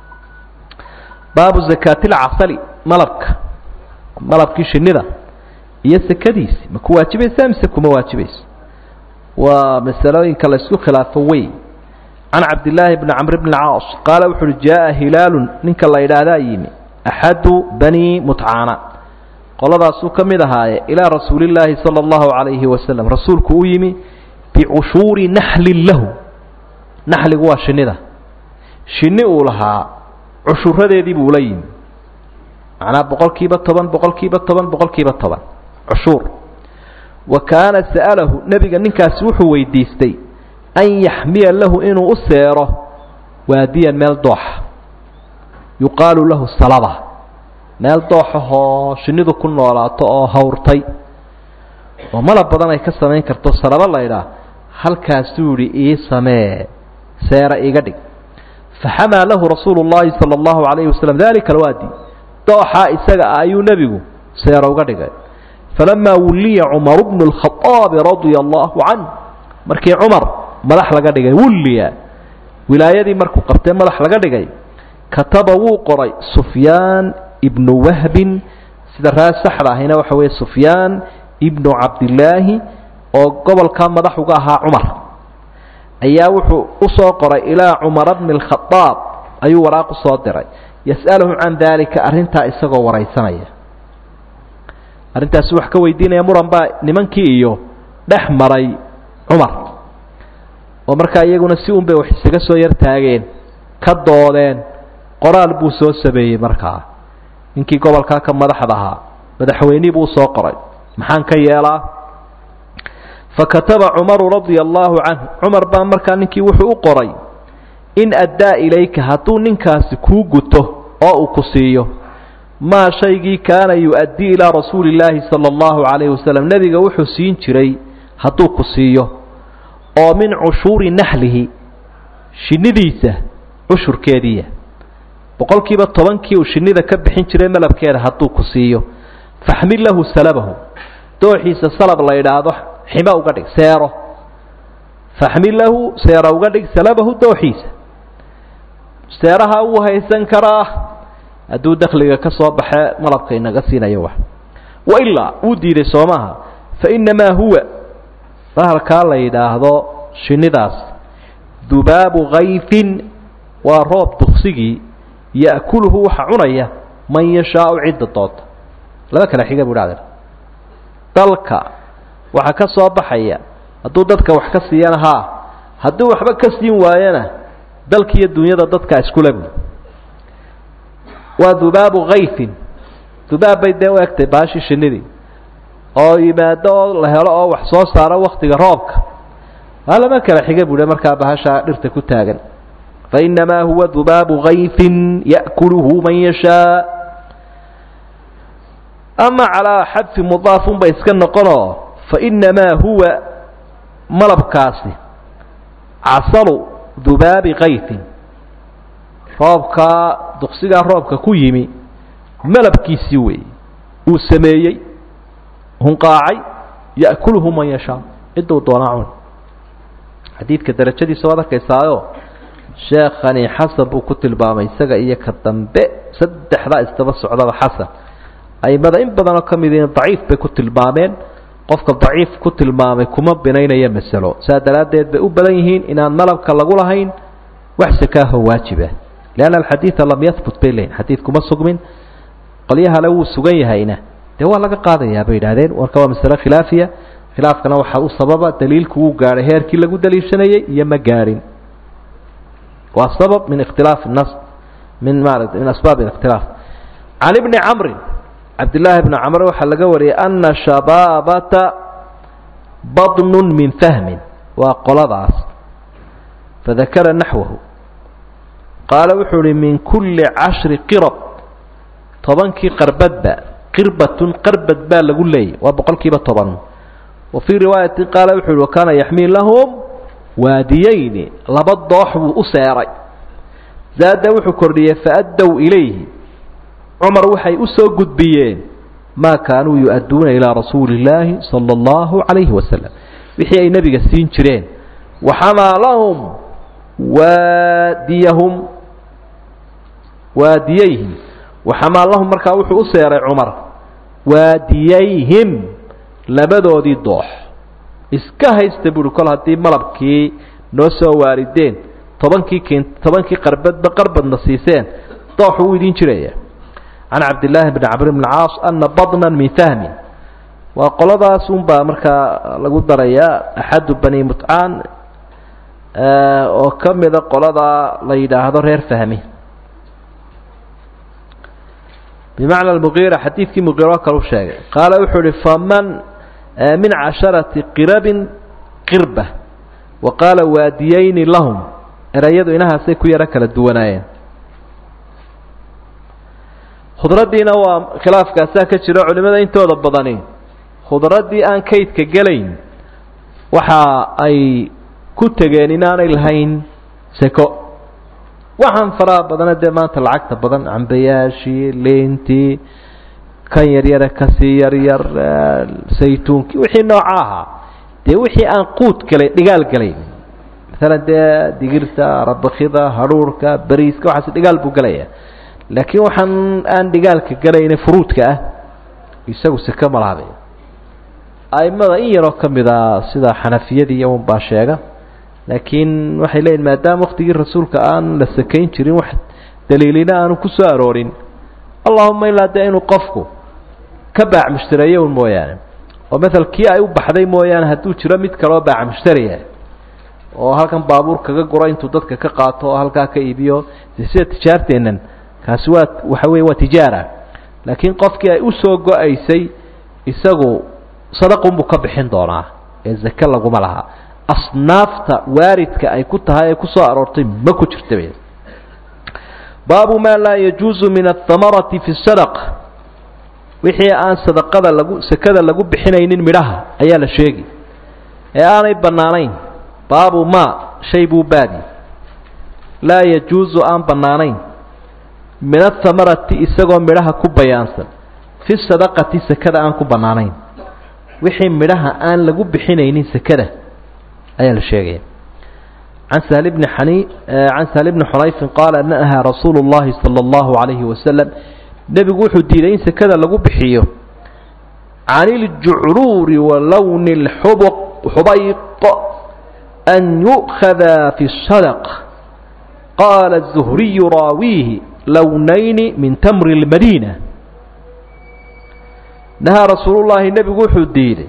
baabu zakaatilcasali malabka malabkii shinnida iyo sekadiisi ma ku waajibaysaa mise kuma waajibayso waa masalooyinka la isku khilaafo wey can cabdillaahi bni camr bni caas qaala wuxu uhi jaa hilaalun ninka la yidhaahdaa yimi axadu bani mutcaana qoladaasuu ka mid ahaaye ilaa rasuulillaahi sala allahu calayhi wasalam rasuulku u yimi bicushuuri naxlin lahu naxligu waa shinnida shinni uu lahaa cushuradeedii buu la yimi macnaa boqol kiiba toban boqol kiiba toban boqol kiiba toban cushuur wa kaana sa'alahu nebiga ninkaasi wuxuu weydiistay an yaxmiya lahu inuu u seero waadiyan meel dooxa yuqaalu lahu salaba meel dooxahoo shinnidu ku noolaato oo hawrtay oo malab badan ay ka samayn karto salaba laydhaah halkaasuu yihi ii samee seera iga dhig faxamaa lahu rasuulu llaahi sala allahu calayhi wasalam dalika alwaadi dooxaa isaga ah ayuu nebigu seera uga dhigay falamaa wulliya cumaru bnu lkhaaabi radia allahu canh markii cumar madax laga dhigay wulliya wilaayadii markuu qabtee madax laga dhigay kataba wuu qoray sufyaan ibnu wahbin sida raas saxda ahina waxa weeye sufyaan ibnu cabdillaahi oo gobolkaa madax uga ahaa cumar ayaa wuxuu u soo qoray ilaa cumara bni alkhadaab ayuu waraaq u soo diray yas'aluhu can daalika arrintaa isagoo waraysanaya arrintaasi wax ka weydiinaya muran baa nimankii iyo dhex maray cumar oo markaa iyaguna si un bay wax isaga soo yar taageen ka doodeen qoraal buu soo sameeyey markaa ninkii gobolkaa ka madaxda ahaa madaxweynihii buu soo qoray maxaan ka yeelaa fakataba cumaru radia allaahu canhu cumar baa markaa ninkii wuxuu u qoray in addaa ilayka hadduu ninkaasi kuu guto oo uu ku siiyo maa shaygii kaana yu-addii ilaa rasuuli illaahi sala allahu calayhi wasalam nebiga wuxuu siin jiray hadduu ku siiyo oo min cushuuri naxlihi shinnidiisa cushurkeediiya boqolkiiba tobankii uu shinnida ka bixin jiray malabkeeda hadduu ku siiyo faxmil lahu salabahu dooxiisa salab la idhaahdo ximo uga dhig seero faxmil lahu seero uga dhig salabahu dooxiisa seeraha wuu haysan karaa hadduu dakhliga ka soo baxe malabka inaga siinayo wax wailaa wuu diiday soomaha fainamaa huwa bahalkaa la yidhaahdo shinnidaas dubaabu kayfin waa roob duksigii ya'kuluhu waxa cunaya man yashaau cidda doonta laba kala xiga buu dhacday dalka waxa ka soo baxaya hadduu dadka wax ka siiyana haa hadduu waxba ka siin waayana dalka iyo dunyada dadka isku labi waa dubaabu kayfin dubaab bay dee u egtay baashi shinnidii oo yimaado oo la helo oo wax soo saaro waktiga roobka waa lama kala xiga buu markaa bahasha dhirta ku taagan fainamaa huwa dubaabu kayfin ya'kuluhu man yashaa ama calaa xadfi mudaafun bay iska noqonoo fainamaa huwa malabkaasi casalu dubaabi kayfin roobkaa duqsigaa roobka ku yimi malabkiisii weeye uu sameeyey hunqaacay ya'kuluhu man yashaa ciduu doonaa cun xadiidka darajadiisa waad arkaysaayo sheekhani xasan buu ku tilmaamay isaga iyo ka dambe saddexdaa isdaba socdaba xasan aimada in badanoo ka midiin daciif bay ku tilmaameen qofka daciif ku tilmaamay kuma binaynaya masalo saa daraaddeed bay u badan yihiin inaan malabka lagu lahayn wax sakaaho waajiba lianna alxadiida lam yahbut bay leeyihin xadiidkuma sugmin qolyahale wuu sugan yahayna dee waa laga qaadayaa bay yidhahdeen warka waa masale khilaafiya khilaafkana waxaa u sababa daliilku wuu gaadhay heerkii lagu daliishanayey iyo ma gaadhin waa sabab min ikhtilaafi nas min maarata min asbaab الاkhtilaaf can ibni camrin cabdillaahi bni camr waxaa laga wariyay ana shabaabata badnun min fahmin waa qoladaas fadakara naxwahu qaala wuxuu uhi min kuli cashri qirab tobankii qarbadba qirbatun qarbad baa lagu leeyay waa boqol kiiba toban wa fii riwaayati qaala wuxuu uhi wakaana yaxmii lahum waadiyayni laba doox buu u seeray zaada wuxuu kordhiyey faaddow ilayhi cumar waxay u soo gudbiyeen maa kaanuu yu-adduuna ilaa rasuuli illaahi sala allahu calayhi wasalam wixii ay nebiga siin jireen waxamaa lahum waadiyahum waadiyayhim waxamaa lahum markaa wuxuu u seeray cumar waadiyayhim labadoodii doox iska haysta buuri kol haddii malabkii noo soo waarideen tobankii k tobankii qarbadba qarbadna siiseen dooxu uu idiin jiraya can cabdillaahi bni camr bn caas ana badnan min fahmin waa qoladaas unbaa markaa lagu darayaa axadu bani mutcaan oo ka mida qolada la yidhaahdo reer fahmi bimacna mugiira xadiidkii mugiiro kalu sheegay qaala wuxuu uhi faman min casharati qirabin qirba wa qaala waadiyayni lahum erayadu inahaasay ku yaro kala duwanaayeen khudraddiina waa khilaafkaasaa ka jiro culimada intooda badani khudraddii aan kaydka gelayn waxa ay ku tegeen inaanay lahayn seko waxaan faraha badana dee maanta lacagta badan cambayaashii leentii kan yaryara kasii yaryar saytuunkii wixii nooca ahaa dee wixii aan quud galay dhigaal galayn maalan dee digirta rabakida hadhuurhka bariiska waxaas dhigaal buu galaya laakiin waxaan aan dhigaalka galayna furuudka ah isagu seke ma lahabe aimada in yaroo ka mid a sida xanafiyadii iyo unbaa sheega laakiin waxay leeyihin maadaama waktigii rasuulka aan la sakayn jirin wax daliilina aanu ku soo aroorin allahuma ilaa dee inuu qofku ka baac mushtareeyo un mooyaane oo maala kii ay u baxday mooyaane hadduu jiro mid kaleoo baac mushtariya oo halkan baabuur kaga guro intuu dadka ka qaato oo halkaa ka iibiyo sida tijaarteennan kaasi waa waxa weeye waa tijaara laakiin qofkii ay u soo go-aysay isagu sadaqunbuu ka bixin doonaa ee zake laguma laha asnaafta waaridka ay ku tahay ee ku soo aroortay ma ku jirta baabu maa laa yajuuzu min athamarati fi sadaqa wixii aan sadaqada lagu sakada lagu bixinaynin midhaha ayaa la sheegi ee aanay bannaanayn baabu maa shay buu baadi laa yajuusu aan bannaanayn min athamarati isagoo midhaha ku bayaansan fi sadaqati sakada aan ku bannaanayn wixii midhaha aan lagu bixinaynin sakada ayaa la sheegaya can sahl bni xani can sahl bni xunayfin qaala nahaa rasuulu llahi sala allahu calayhi wasalam nebigu wuxuu diiday in sakada lagu bixiyo can iljucruuri wa lowni lxubayq an yu'khada fi sadaqa qaala الzuhriyu raawiihi lownayni min tamri اlmadiina nahaa rasuulu llaahi nebigu wuxuu diiday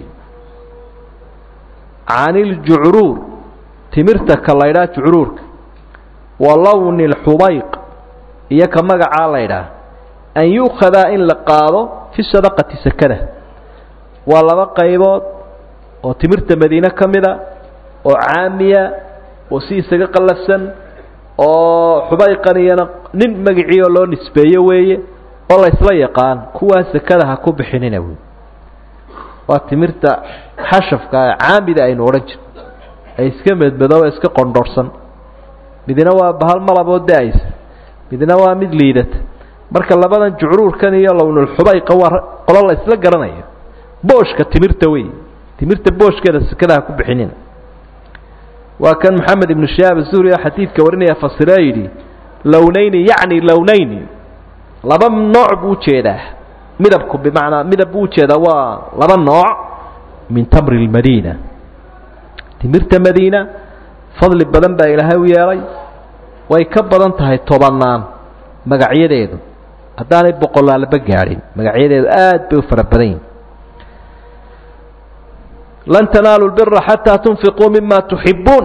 can iljucruur timirta ka laydhaa jucruurka wa lowni اlxubayq iyo ka magacaa laydhaah an yu'khadaa in la qaado fi sadaqati sakada waa laba qaybood oo timirta madiine ka mida oo caamiya oo si isaga qallafsan oo xubayqan iyana nin magaciioo loo nisbeeyo weeye oo la isla yaqaan kuwaa sakada ha ku bixinina wey waa timirta xashafka ee caamida aynu odhan jirno ay iska medmadoo iska qondhorhsan midna waa bahal malaboo da-aysa midna waa mid liidata marka labadan jucruurkan iyo lownulxubayqa waa qolo la isla garanayo booshka timirta wey timirta booshkeeda sakada ha ku bixinina waa kan maxamed ibnu shihaab azuhri oo xadiidka warinaya fasiree yidhi lownayni yacni lownayni laba nooc buu ujeedaa midabku bimacnaa midab buu ujeedaa waa laba nooc min tamri lmadiina timirta madiina fadli badan baa ilaahay u yeelay way ka badan tahay tobanaan magacyadeedu haddaanay boqolaalaba gaadhin magacyadeedu aad bay u fara badan yihin lan tanaalu lbira xataa tunfiquu mima tuxibuun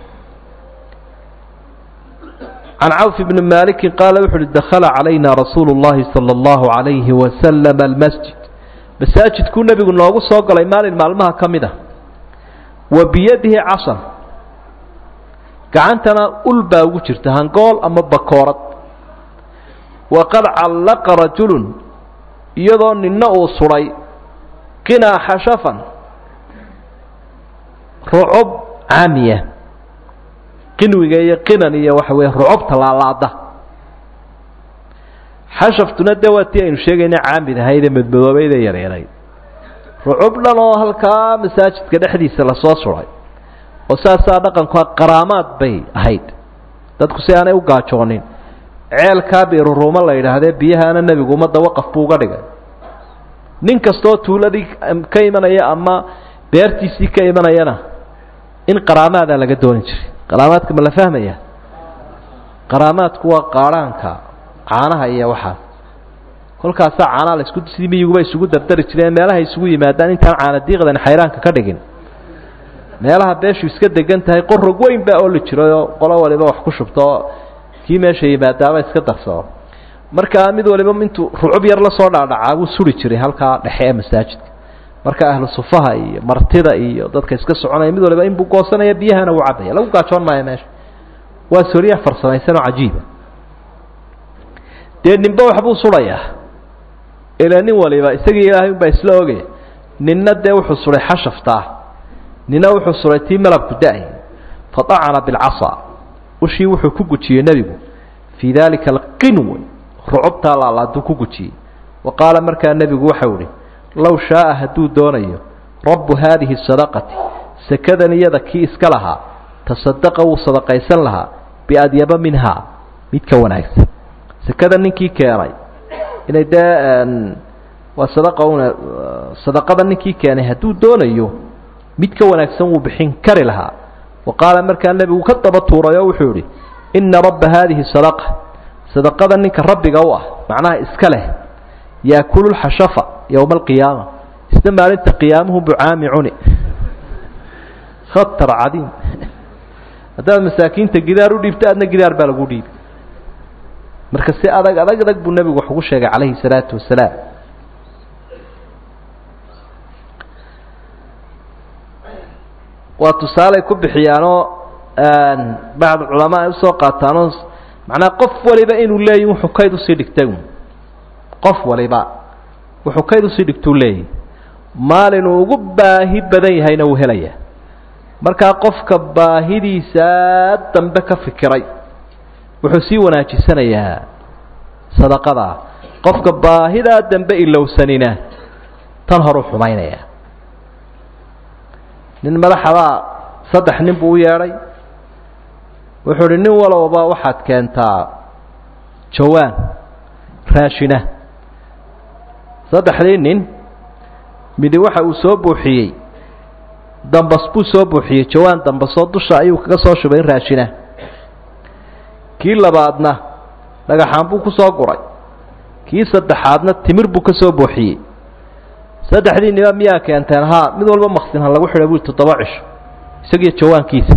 can cawf bni maliki qaala wuxu uhi dakhala calayna rasuulu llahi sala allahu calayhi wasalam almasjid masaajidkuu nebigu noogu soo galay maalin maalmaha ka mid a wa biyadihi casan gacantana ul baa ugu jirta hangool ama bakoorad waqad callaqa rajulun iyadoo ninna uu suday qinaa xashafan rucub caamiya qinwiga iyo qinan iyo waxa weeye rucubta laalaada xashaftuna dee waa tii aynu sheegayna caamid ahaydee madmadoobaydee yareerayd rucub dhan oo halkaa masaajidka dhexdiisa lasoo suray oo saasaa dhaqanku qaraamaad bay ahayd dadku si aanay u gaajoonin ceelkaa biiruruuma la yidhaahdee biyahaana nebigu ummadda waqaf buu uga dhigay nin kastoo tuuladii ka imanaya ama beertiisii ka imanayana in qaraamaadaa laga dooni jiray qaraamaadka ma la fahmaya qaraamaadku waa qaadhaanka caanaha iyo waxaas kolkaasaa caanaha la isku sidii miyiguba isugu dardari jireen meelaha isugu yimaadaan intaan caana diiqdan xayraanka ka dhigin meelaha beeshu iska degan tahay qorog weyn baa ooli jirayoo qolo waliba wax ku shubto kii meesha yimaadaaba iska darsado markaa mid waliba intuu rucub yar la soo dhaadhacaa wuu suri jiray halkaa dhexe ee masaajidka marka ahlu sufaha iyo martida iyo dadka iska soconaya mid waliba inbuu goosanaya biyahana wuu cabaya lagu gaajoon maayo meesha waa sooriya farsamaysan oo cajiiba dee ninba waxbuu surayaa ilaa nin waliba isagii ilaahay unbaa isla ogaya ninna dee wuxuu suray xashaftaa nina wuxuu suray tii malabku da-ay fadacana bilcasa ushii wuxuu ku gujiyey nebigu fii dalika alqinw rucubtaa laalaaduu ku gujiyey wa qaala markaa nebigu waxau ihi low shaaa hadduu doonayo rabbu haadihi sadaqati sakadan iyada kii iska lahaa tasadaqa wuu sadaqaysan lahaa biadyaba minhaa mid ka wanaagsan sakada ninkii keenay inay dee waa sadaqa una sadaqada ninkii keenay hadduu doonayo mid ka wanaagsan wuu bixin kari lahaa wa qaala markaa nebigu ka daba tuuray oo wuxuu idhi inna rabba haadihi sadaqa sadaqada ninka rabbiga u ah macnaha iska leh yaakulu lxashafa yowma alqiyaama isna maalinta qiyaamuhu bucaami cuni khatar cadiim haddaad masaakiinta gidaar u dhiibto adna gidaar baa lagu dhiibi marka si adag adag adag buu nebigu wax ugu sheegay calayhi salaatu wasalaam waa tusaaley ku bixiyaanoo bacd culamaa ay usoo qaataanoo macnaha qof waliba inuu leeyahy wuxuu kayd usii dhigtay qof waliba wuxuu kayd usii dhigtuu leeyahy maalin uu ugu baahi badan yahayna wuu helayaa markaa qofka baahidiisa dambe ka fikiray wuxuu sii wanaajisanayaa sadaqada qofka baahidaa dambe ilowsanina tan horu xumaynaya nin madaxda saddex nin buu u yeedhay wuxuu yidhi nin walowba waxaad keentaa jawaan raashina saddexdii nin midi waxa uu soo buuxiyey dambas buu soo buuxiyey jawaan dambasoo dusha ayuu kaga soo shubay raashina kii labaadna dhagaxaan buu ku soo guray kii saddexaadna timir buu ka soo buuxiyey saddexdii niba miyaa keenteen haa mid walba maqsin ha lagu xidhay buu toddoba cisho isagiyo jawaankiisa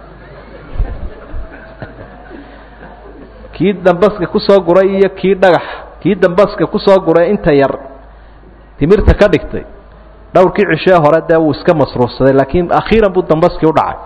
kii dambaska ku soo guray iyo kii dhagax kii dambaska ku soo guray inta yar timirta ka dhigtay dhowrkii cishee hore dee wuu iska masruufsaday laakiin akhiiran buu dambaskii u dhacay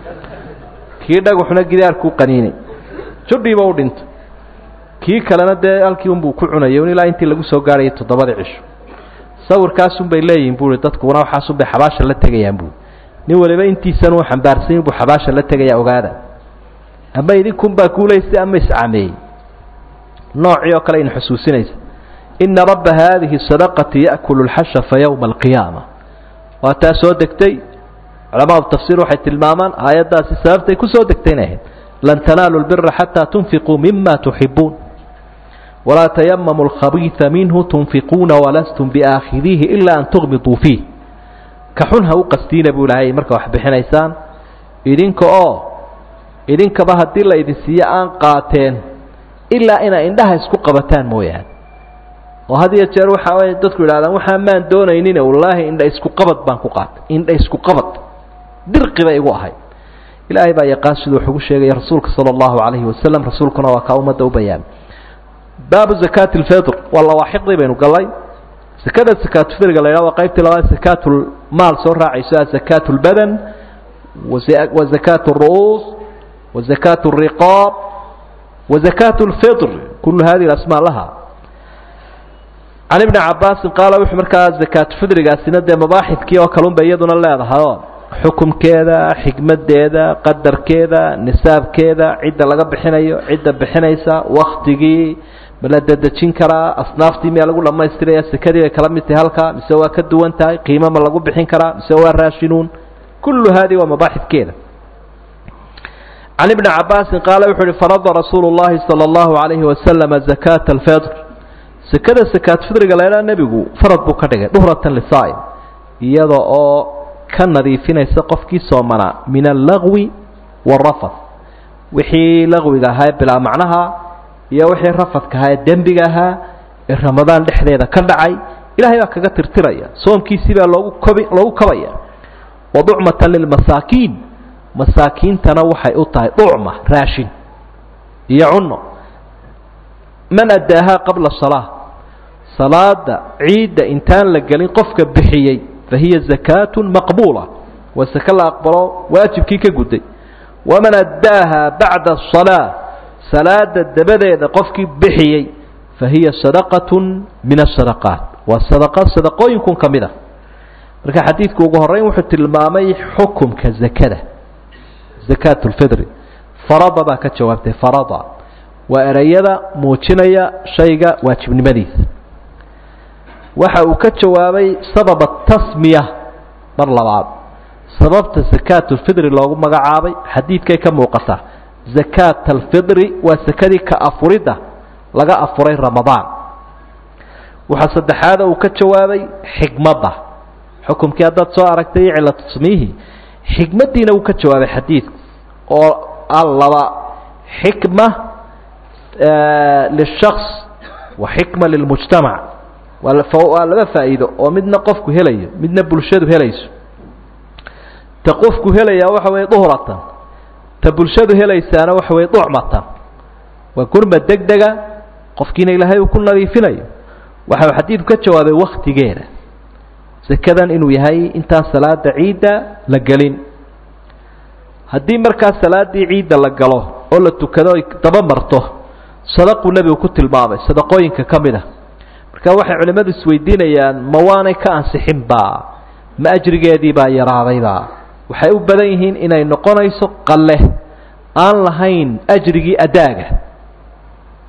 kii dhagaxuna gidaarkuu qaniinay judhiiba u dhintay kii kalena dee halkii unbuu ku cunayay un ilaa intii lagu soo gaarayay toddobadii cisho sawirkaasun bay leeyihin buui dadkuna waxaasun bay xabaasha la tegayaan buui nin waliba intiisan uu xambaarsanyin buu xabaasha la tegayaa ogaada ama idinkunbaa guulaystay ama iscameeyey noocii oo kale ina xusuusinaysa ina rabba haadihi sadaqati ya'kulu lxashafa yowma alqiyaama waa taa soo degtay culamaadu tafsiir waxay tilmaamaan aayaddaasi sababtay ku soo degtayna ahayd lan tanaalu lbira xataa tunfiquu mima tuxibuun walaa tayamamu alkhabiisa minhu tunfiquuna walastum biaakhidiihi ilaa an tuqmiduu fiih ka xun ha u qastiina buu ilaahay marka wax bixinaysaan idinka oo idinkaba haddii la idin siiyo aan qaateen ilaa inaa indhaha isku qabataan mooyaane oo had iyo jeer waxa way dadku yidhahdaan waxaa maan doonaynin wallaahi indha isku qabad baan ku qaatay indha isku qabad dirqi bay igu ahay ilaahay baa yaqaan siduu wuxuu sheegay rasuulka sala allahu calayhi wasallam rasuulkuna waa ka ummadda u bayaan baabu zakaati alfitr walla waaxiqdii baynu galay zakada zakaatu fitriga la yidhahdo waa qaybtii labaad zakaatu maal soo raacayso zakaatu lbadan wa zakaatu ru'uus wa zakaatu riqaab wa zakaatu lfitr kullu hadihi asmaa laha can ibni cabaasin qaala wuxuu markaa zakaatu fitrigaasina dee mabaaxidkii oo kalunba iyaduna leedahay xukumkeeda xikmadeeda qadarkeeda nisaabkeeda cidda laga bixinayo cidda bixinaysa waktigii ma la dadejin karaa asnaaftii miyaa lagu dhammaystiraya sekadii bay kala mid tahay halka mise waa ka duwan tahay qiimo ma lagu bixin karaa mise waa raashinuun kullu haadii waa mabaaxidkeeda can ibni cabaasin qaala wuxuu uhi farada rasuulu llahi sala allahu calayhi wasalama zakaata alfitr sekada sakaat fitriga laydhaa nebigu farad buu ka dhigay duhratan lisaa'im iyada oo ka nadiifinaysa qofkii soomanaa min allagwi waalrafad wixii lagwiga ahaa ee bilaa macnaha iyo wixii rafadka ahaa ee dembiga ahaa ee ramadaan dhexdeeda ka dhacay ilahay baa kaga tirtiraya soomkiisii baa loogu kobi loogu kabaya wa ducmatan lilmasaakiin masaakiintana waxay u tahay ducma raashin iyo cunno man addaahaa qabla salaa salaada ciidda intaan la gelin qofka bixiyey fahiya zakaatu maqbuula waa saka la aqbalo waajibkii ka guday waman addaaha bacda asalaa salaada dabadeeda qofkii bixiyey fahiya sadaqatu min asadaqaat waa sadaqa sadaqooyinkun ka mid a marka xadiidku ugu horreyn wuxuu tilmaamay xukumka zakada zakaatu lfitri farada baa ka jawaabtay farada waa erayada muujinaya shayga waajibnimadiisa waxa uu ka jawaabay sabab tasmiya mar labaad sababta zakaatu lfitri loogu magacaabay xadiidkay ka muuqata zakaat alfitri waa sakadii ka afuridda laga afuray ramadaan waxa saddexaad uu ka jawaabay xikmadda xukumkii haddaad soo aragtay cila tasmiihi xikmaddiina uu ka jawaabay xadiidku oo allaba xikma lilshaks wa xikma lilmujtamac waa laba faa'iido oo midna qofku helayo midna bulshadu helayso ta qofku helayaa waxa weeye duhratan ta bulshadu helaysaana waxa weeye ducmatan waa gurma degdega qofkiina ilaahay uu ku nadiifinayo waxa uu xadiidku ka jawaabay waktigeeda sakadan inuu yahay intaan salaada ciidda la gelin haddii markaa salaadii ciidda la galo oo la tukado ay daba marto sadaquu nebigu ku tilmaamay sadaqooyinka ka mid a marka waxay culimmadu isweydiinayaan ma waanay ka ansixinba ma ajrigeedii baa yaraadayba waxay u badan yihiin inay noqonayso qalle aan lahayn ajrigii adaaga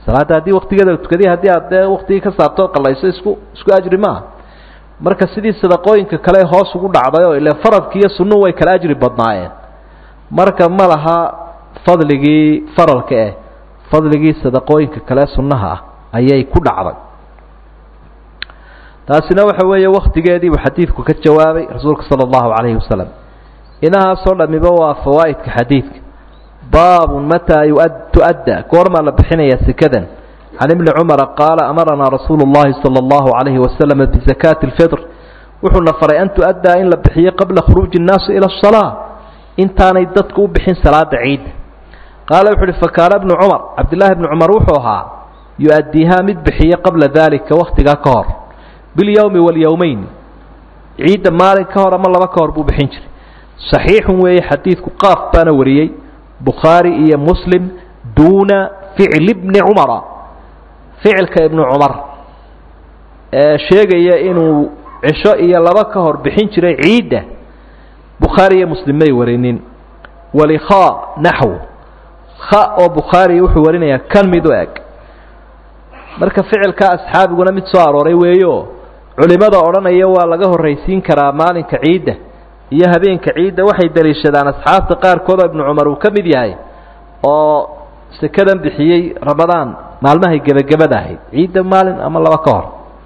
salaada haddii waqtigeeda tukadii haddii aad dee waqtigii ka saabto qalayso isku isku ajri maaha marka sidii sadaqooyinka kale hoos ugu dhacday oo ile faradkii iyo sunnuhu way kala ajri badnaayeen marka ma laha fadligii faralka eh fadligii sadaqooyinka kale sunnaha ah ayay ku dhacday taasina waxa weeye waqtigeedii uu xadiidku ka jawaabay rasuulka sala allahu calayhi wasalam inahaasoo dhamiba waa fawaa'idka xadiidka baabun mataa tu'adda goormaa la bixinayaa sekadan can ibni cumara qaala amaranaa rasuulu llahi sala allahu calayhi wasalam bizakaati alfitr wuxuuna faray an tu'addaa in la bixiyo qabla khuruuji innaasi ila asalaa intaanay dadku u bixin salaada ciidda qaala wuxu uhi fakaana ibnu cumar cabdillaahi ibnu cumar wuxuu ahaa yu-addiihaa mid bixiyo qabla daalika wakhtigaa ka hor bilyowmi walyowmeyn ciidda maalin ka hor ama laba ka hor buu bixin jiray saxiixun weeye xadiidku qaaf baana wariyey bukhaari iyo muslim duuna ficli bni cumara ficilka ibnu cumar ee sheegaya inuu cisho iyo laba ka hor bixin jiray ciidda bukhaari iyo muslim may warinin walikha naxw kha oo bukhaari wuxuu warinayaa kan mid u eg marka ficilka asxaabiguna mid soo arooray weeyo culimada odhanaya waa laga horraysiin karaa maalinka ciidda iyo habeenka ciidda waxay daliishadaan asxaabta qaarkood oo ibnu cumar uu ka mid yahay oo sekadan bixiyey ramadaan maalmahay gebagabada ahayd ciidda maalin ama laba ka hor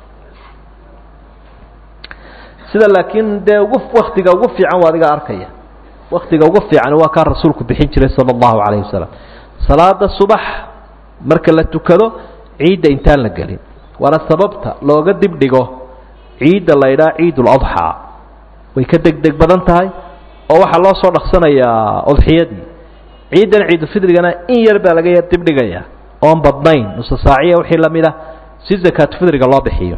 sida laakiin dee ugu waktiga ugu fiican waa adiga arkaya waktiga ugu fiican waa kaa rasuulku bixin jiray sala allahu calayhi wasalam salaada subax marka la tukado ciidda intaan la gelin waana sababta looga dib dhigo ciidda la ydhaa ciidul adxaa way ka degdeg badan tahay oo waxaa loo soo dhaqsanayaa udxiyadii ciiddan ciidulfidrigana in yar baa laga yar dib dhigayaa oon badnayn nusa saaciya wixii lamid ah si zakaatufidriga loo bixiyo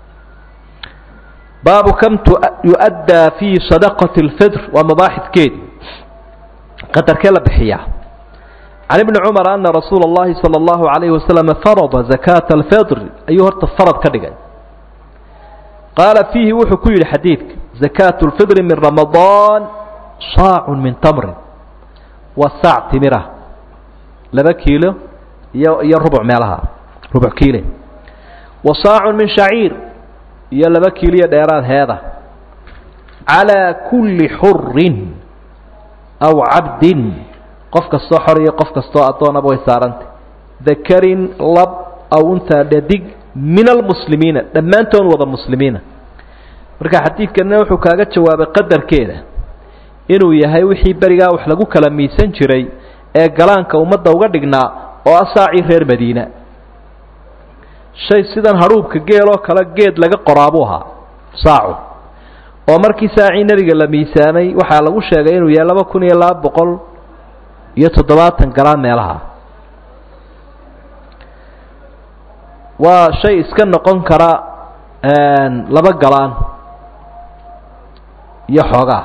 baabu kam yu-addaa fii sadaqati alfitr waa mabaaxidkeedi qadarkee la bixiyaa can ibni cumar ana rasuula اllahi salى اllahu عalayhi wasalam farada zakaata alfitr ayuu horta farad ka dhigay qaala fiihi wuxuu ku yidhi xadiidka zakaatu lfidri min ramadaan saacun min tamrin waa saac timira laba kiilo iyo iyo rubuc meelaha rubuc kiile wa saacun min shaciir iyo laba kiiliyo dheeraad heeda calaa kulli xurin aw cabdin qof kastoo xor iyo qof kastoo addoonaba way saarantay dakarin lab aw untaa dhadig min almuslimiina dhammaantood wada muslimiina marka xadiidkana wuxuu kaaga jawaabay qadarkeeda inuu yahay wixii berigaa wax lagu kala miisan jiray ee galaanka ummadda uga dhignaa oo asaacii reer madiina shay sidan hadhuubka geeloo kale geed laga qoraabuu ahaa saacu oo markii saacii nebiga la miisaamay waxaa lagu sheegay inuu yahay laba kun iyo laba boqol iyo toddobaatan galaan meelaha waa shay iska noqon kara laba galaan iyo xoogaa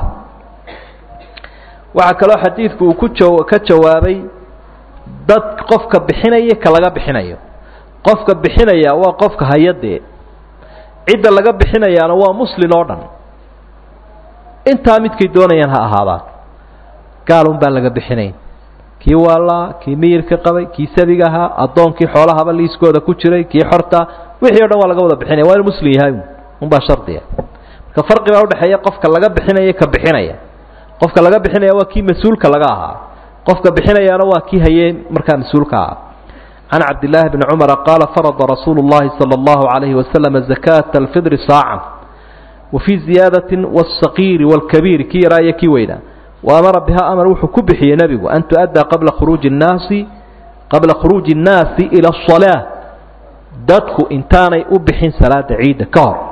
waxaa kaloo xadiidku uu ku ja ka jawaabay dad qofka bixinaya ka laga bixinayo qofka bixinaya waa qofka hay-adee cidda laga bixinayaana waa muslin oo dhan intaa midkay doonayaan ha ahaadaan gaal un baan laga bixinayn kii waalaa kii miyirka qabay kii sabiga ahaa addoonkii xoolahaba liiskooda ku jiray kii xorta wixii o dhan waa laga wada bixinaya waa inu muslim yahay unbaa shardiga marka farqi baa udhexeeya qofka laga bixinaya ka bixinaya qofka laga bixinaya waa kii mas-uulka laga ahaa qofka bixinayaana waa kii hayee markaa mas-uulka ahaa can cabdillaahi bni cumara qaala farada rasuulu llahi sala allahu calayhi wasalam zakaata alfidri saacan wa fii ziyaadatin wasaqiiri waalkabiiri kii yaraa iyo kii weynaa waamara bihaa amar wuxuu ku bixiyey nebigu an tu-addaa qabla khuruuji nnaasi qabla khuruuji nnaasi ila asalaa dadku intaanay u bixin salaada ciidda ka hor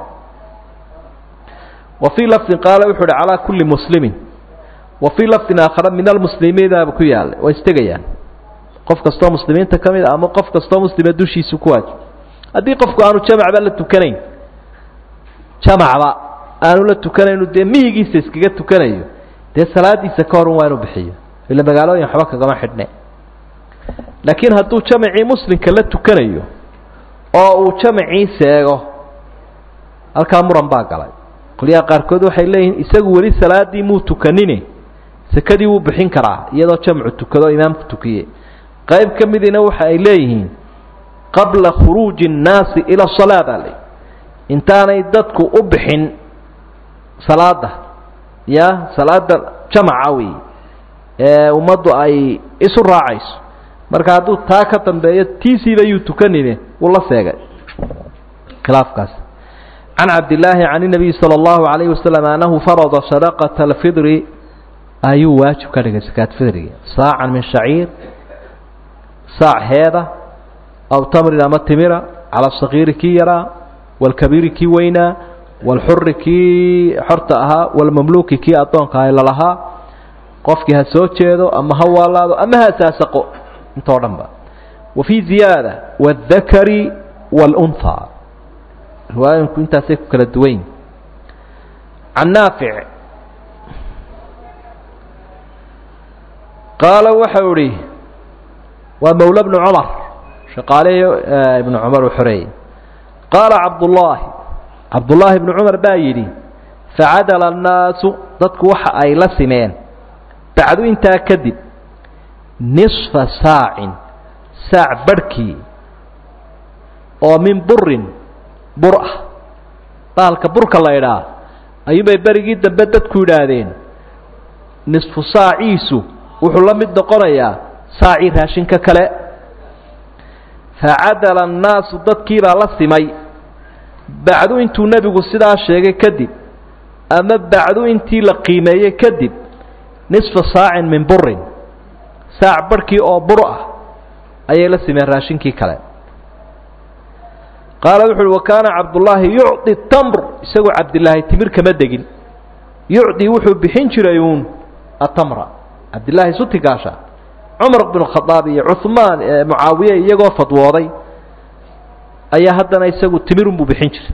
wa fii lafdin qaala wuxuu uhi calaa kulli muslimin wa fii lafdin aakhara min almuslimiinaaba ku yaallay waa istegayaan qof kastoo muslimiinta ka mid a ama qof kastoo muslima dushiisu ku waajib haddii qofku aanu jamacba la tukanayn jamacba aanu la tukanaynu dee miyigiisa iskaga tukanayo dee salaadiisa ka horun waa inuu bixiyo ila magaalooyin waxba kagama xidhne laakiin hadduu jamacii muslimka la tukanayo oo uu jamacii seego halkaa muran baa galay qolyaha qaarkood waxay leeyihiin isagu weli salaadii muu tukanine sekadii wuu bixin karaa iyadoo jamcu tukado imaamku tukiye qayb ka midina waxa ay leeyihiin qabla khuruuji الnaasi ila الصalaa baa lay intaanay dadku u bixin salaada ya salaada jamaca wey ee ummaddu ay isu raacayso marka hadduu taa ka dambeeyo tiisiiba yuu tukanine wuu la seegay khilaafkaas can cabdillaahi can الnabiy salى اllahu عalayه wasalam annahu farada sadaqaةa اlfidri ayuu waajib ka dhigay sakaat fidriga saacan min shaciir saac heeda aw tamrin ama timira cala sagiiri kii yaraa wاlkabiiri kii weynaa wاlxuri kii xorta ahaa wاlmamluuki kii addoonka ah lalahaa qofkii ha soo jeedo ama ha waalaado ama ha saasaqo intoo dhan ba wa fii ziyaada wاdakari wاlunhaa riwaayinku intaasay ku kala duwayn can naafic qaala waxau ihi waa mawla bnu cumar shaqaalihii ibnu cumar u xoreeyey qaala cabdullaahi cabdullaahi ibnu cumar baa yidhi facadala annaasu dadku waxa ay la simeen bacdu intaa kadib nisfa saacin saac barhkii oo min burin bur ah bahalka burka la idhaa ayuubay berigii dambe dadku yidhaahdeen nisfu saaciisu wuxuu la mid noqonayaa saacii raashinka kale facadala annaasu dadkiibaa la simay bacdu intuu nebigu sidaa sheegay kadib ama bacdu intii la qiimeeyey kadib nisfa saacin min burin saac barhkii oo bur ah ayay la simeen raashinkii kale qaala wuxu uhi wa kaana cabdullaahi yucطi tamr isagoo cabdilaahi timir kama degin yucdi wuxuu bixin jiray uun atamra cabdillaahi sutigaasha cumar bnu khadaab iyo cuhmaan mucaawiye iyagoo fadwooday ayaa haddana isagu timirunbuu bixin jiray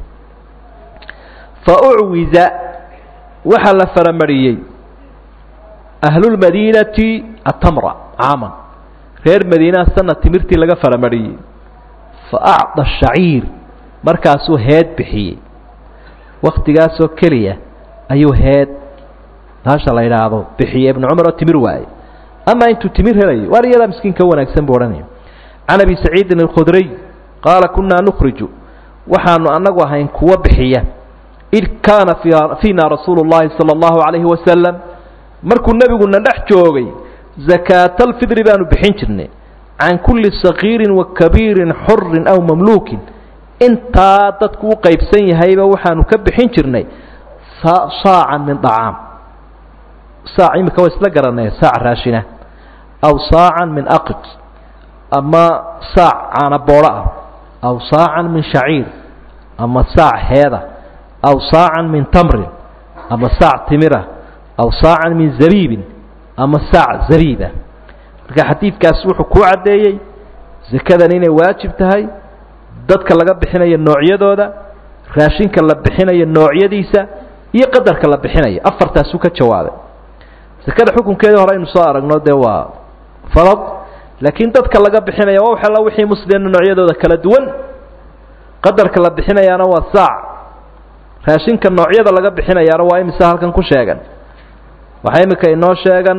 fa ucwiza waxaa la faramariyey ahlulmadiinati atamra caaman reer madiinaha sana timirtii laga faramariyey fa acda shaciir markaasuu heed bixiyey waktigaasoo keliya ayuu heed taasha la yidhaahdo bixiyey ibnu cumar oo timir waaye ama intuu timir helayo waar iyadaa miskiin ka wanaagsan buu odhanaya can abi saciidin alkhudriy qaala kunaa nukhriju waxaanu annagu ahayn kuwa bixiya id kaana fiina rasuulu llahi sala allahu calayhi wasalam markuu nebiguna dhex joogay zakaata alfidri baanu bixin jirnay can kulli sagiirin wa kabiirin xurin aw mamluukin intaa dadku u qaybsan yahayba waxaanu ka bixin jirnay saacan min dacaam saac imika waa isla garanaya saac raashina aw saacan min aqid ama saac caana boodho ah aw saacan min shaciir ama saac heeda aw saacan min tamrin ama saac timira aw saacan min zabiibin ama saac zabiiba marka xadiidkaas wuxuu kuu caddeeyey sakadan inay waajib tahay dadka laga bixinayo noocyadooda raashinka la bixinayo noocyadiisa iyo qadarka la bixinayo afartaasuu ka jawaabay sakada xukunkeedii hore aynu soo aragno dee waa farad laakiin dadka laga bixinaya waa waxalla wixii muslimna noocyadooda kala duwan qadarka la bixinayaana waa saac raashinka noocyada laga bixinayaana waa imisa halkan ku sheegan waxaa imika inoo sheegan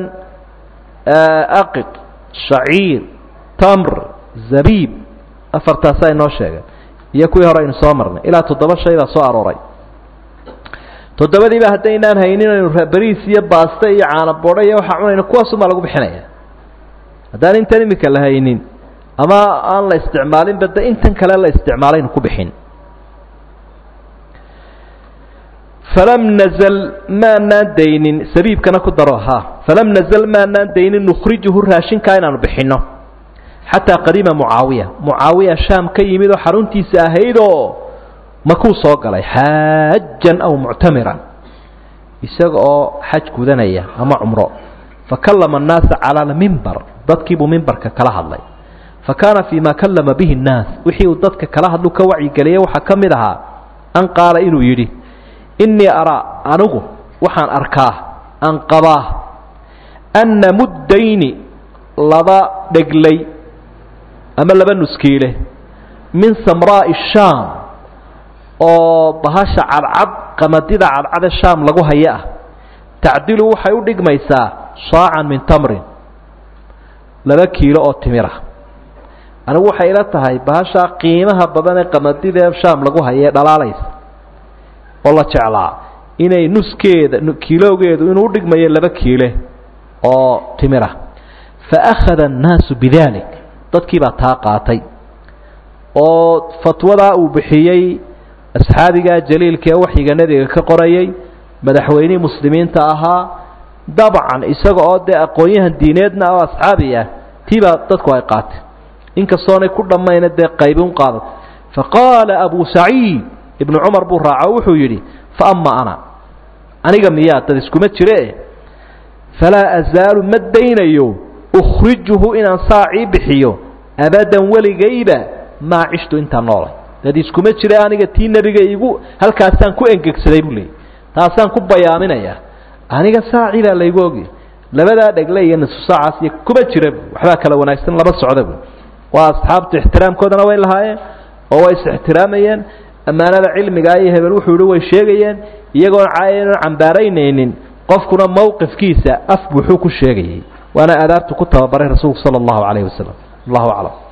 aqid shaciir tamr zabiib afartaasaa inoo sheegan iyo kuwii hore aynu soo marnay ilaa toddoba shay baa soo arooray toddobadiiba haddaynaan haynin aynu bariis iyo baaste iyo caana boodho iyo waxaa cunayna kuwaasumaa lagu bixinaya haddaan intan imika la haynin ama aan la isticmaalin bade intan kale la isticmaalaynu ku bixin falam nazl maanaan daynin sabiibkana ku daro ha falam nazl maanaan daynin nukhrijuhu raashinkaa inaanu bixinno xataa qadima mucaawiya mucaawiya shaam ka yimid oo xaruntiisa ahaydoo makuu soo galay xaajan aw muctamiran isaga oo xaj gudanaya ama cumro fakallama annaasa cala almimbar dadkiibuu mimbarka kala hadlay fakaana fii ma kallama bihi nnaas wixii uu dadka kala hadlu ka wacyigeliyey waxaa ka mid ahaa an qaala inuu yidhi innii araa anigu waxaan arkaa an qabaa anna muddayni laba dheglay ama laba nuskiile min samraa'i shaam oo bahasha cadcad qamadida cadcade shaam lagu haya ah tacdilu waxay u dhigmaysaa saacan min tamrin laba kiilo oo timira anigu waxay ila tahay bahasha qiimaha badan ee qamadida shaam lagu hayay dhalaalaysa oo la jeclaa inay nuskeeda kiiloogeedu inuu dhigmayo laba kiile oo timira fa akhadha an-naasu bidhalik dadkii baa taa qaatay oo fatwada uu bixiyay asxaabiga jaliilka ee waxiga nabiga ka qorayay madaxweynihii muslimiinta ahaa dabcan isaga oo dee aqoon-yahan diineedna oo asxaabi ah tiibaa dadku ay qaateen inkastoonay ku dhammayna dee qaybi un qaadat faqaala abu saciid ibnu cumar buu raaco wuxuu yidhi fa ama ana aniga miyaa dad iskuma jire falaa azaalu ma daynayo ukhrijuhu inaan saacii bixiyo abadan weligayba maa cishtu intaan noolay dad iskuma jire aniga tii nebiga igu halkaasaan ku engegsaday buu leeyay taasaan ku bayaaminaya aniga saacii baa laygu ogi labadaa dhegle iyo nisfu saacaas iyo kuma jira waxbaa kala wanaagsan laba socda bu waa asxaabta ixtiraamkoodana way lahaayeen oo way is ixtiraamayeen ammaanada cilmiga iyo hebel wuxuu yihi way sheegayeen iyagoon caayan cambaaraynaynin qofkuna mowqifkiisa af buuxuu ku sheegayay waana aadaabtu ku tababaray rasuulku sala allahu calayhi wasalam allahu aclam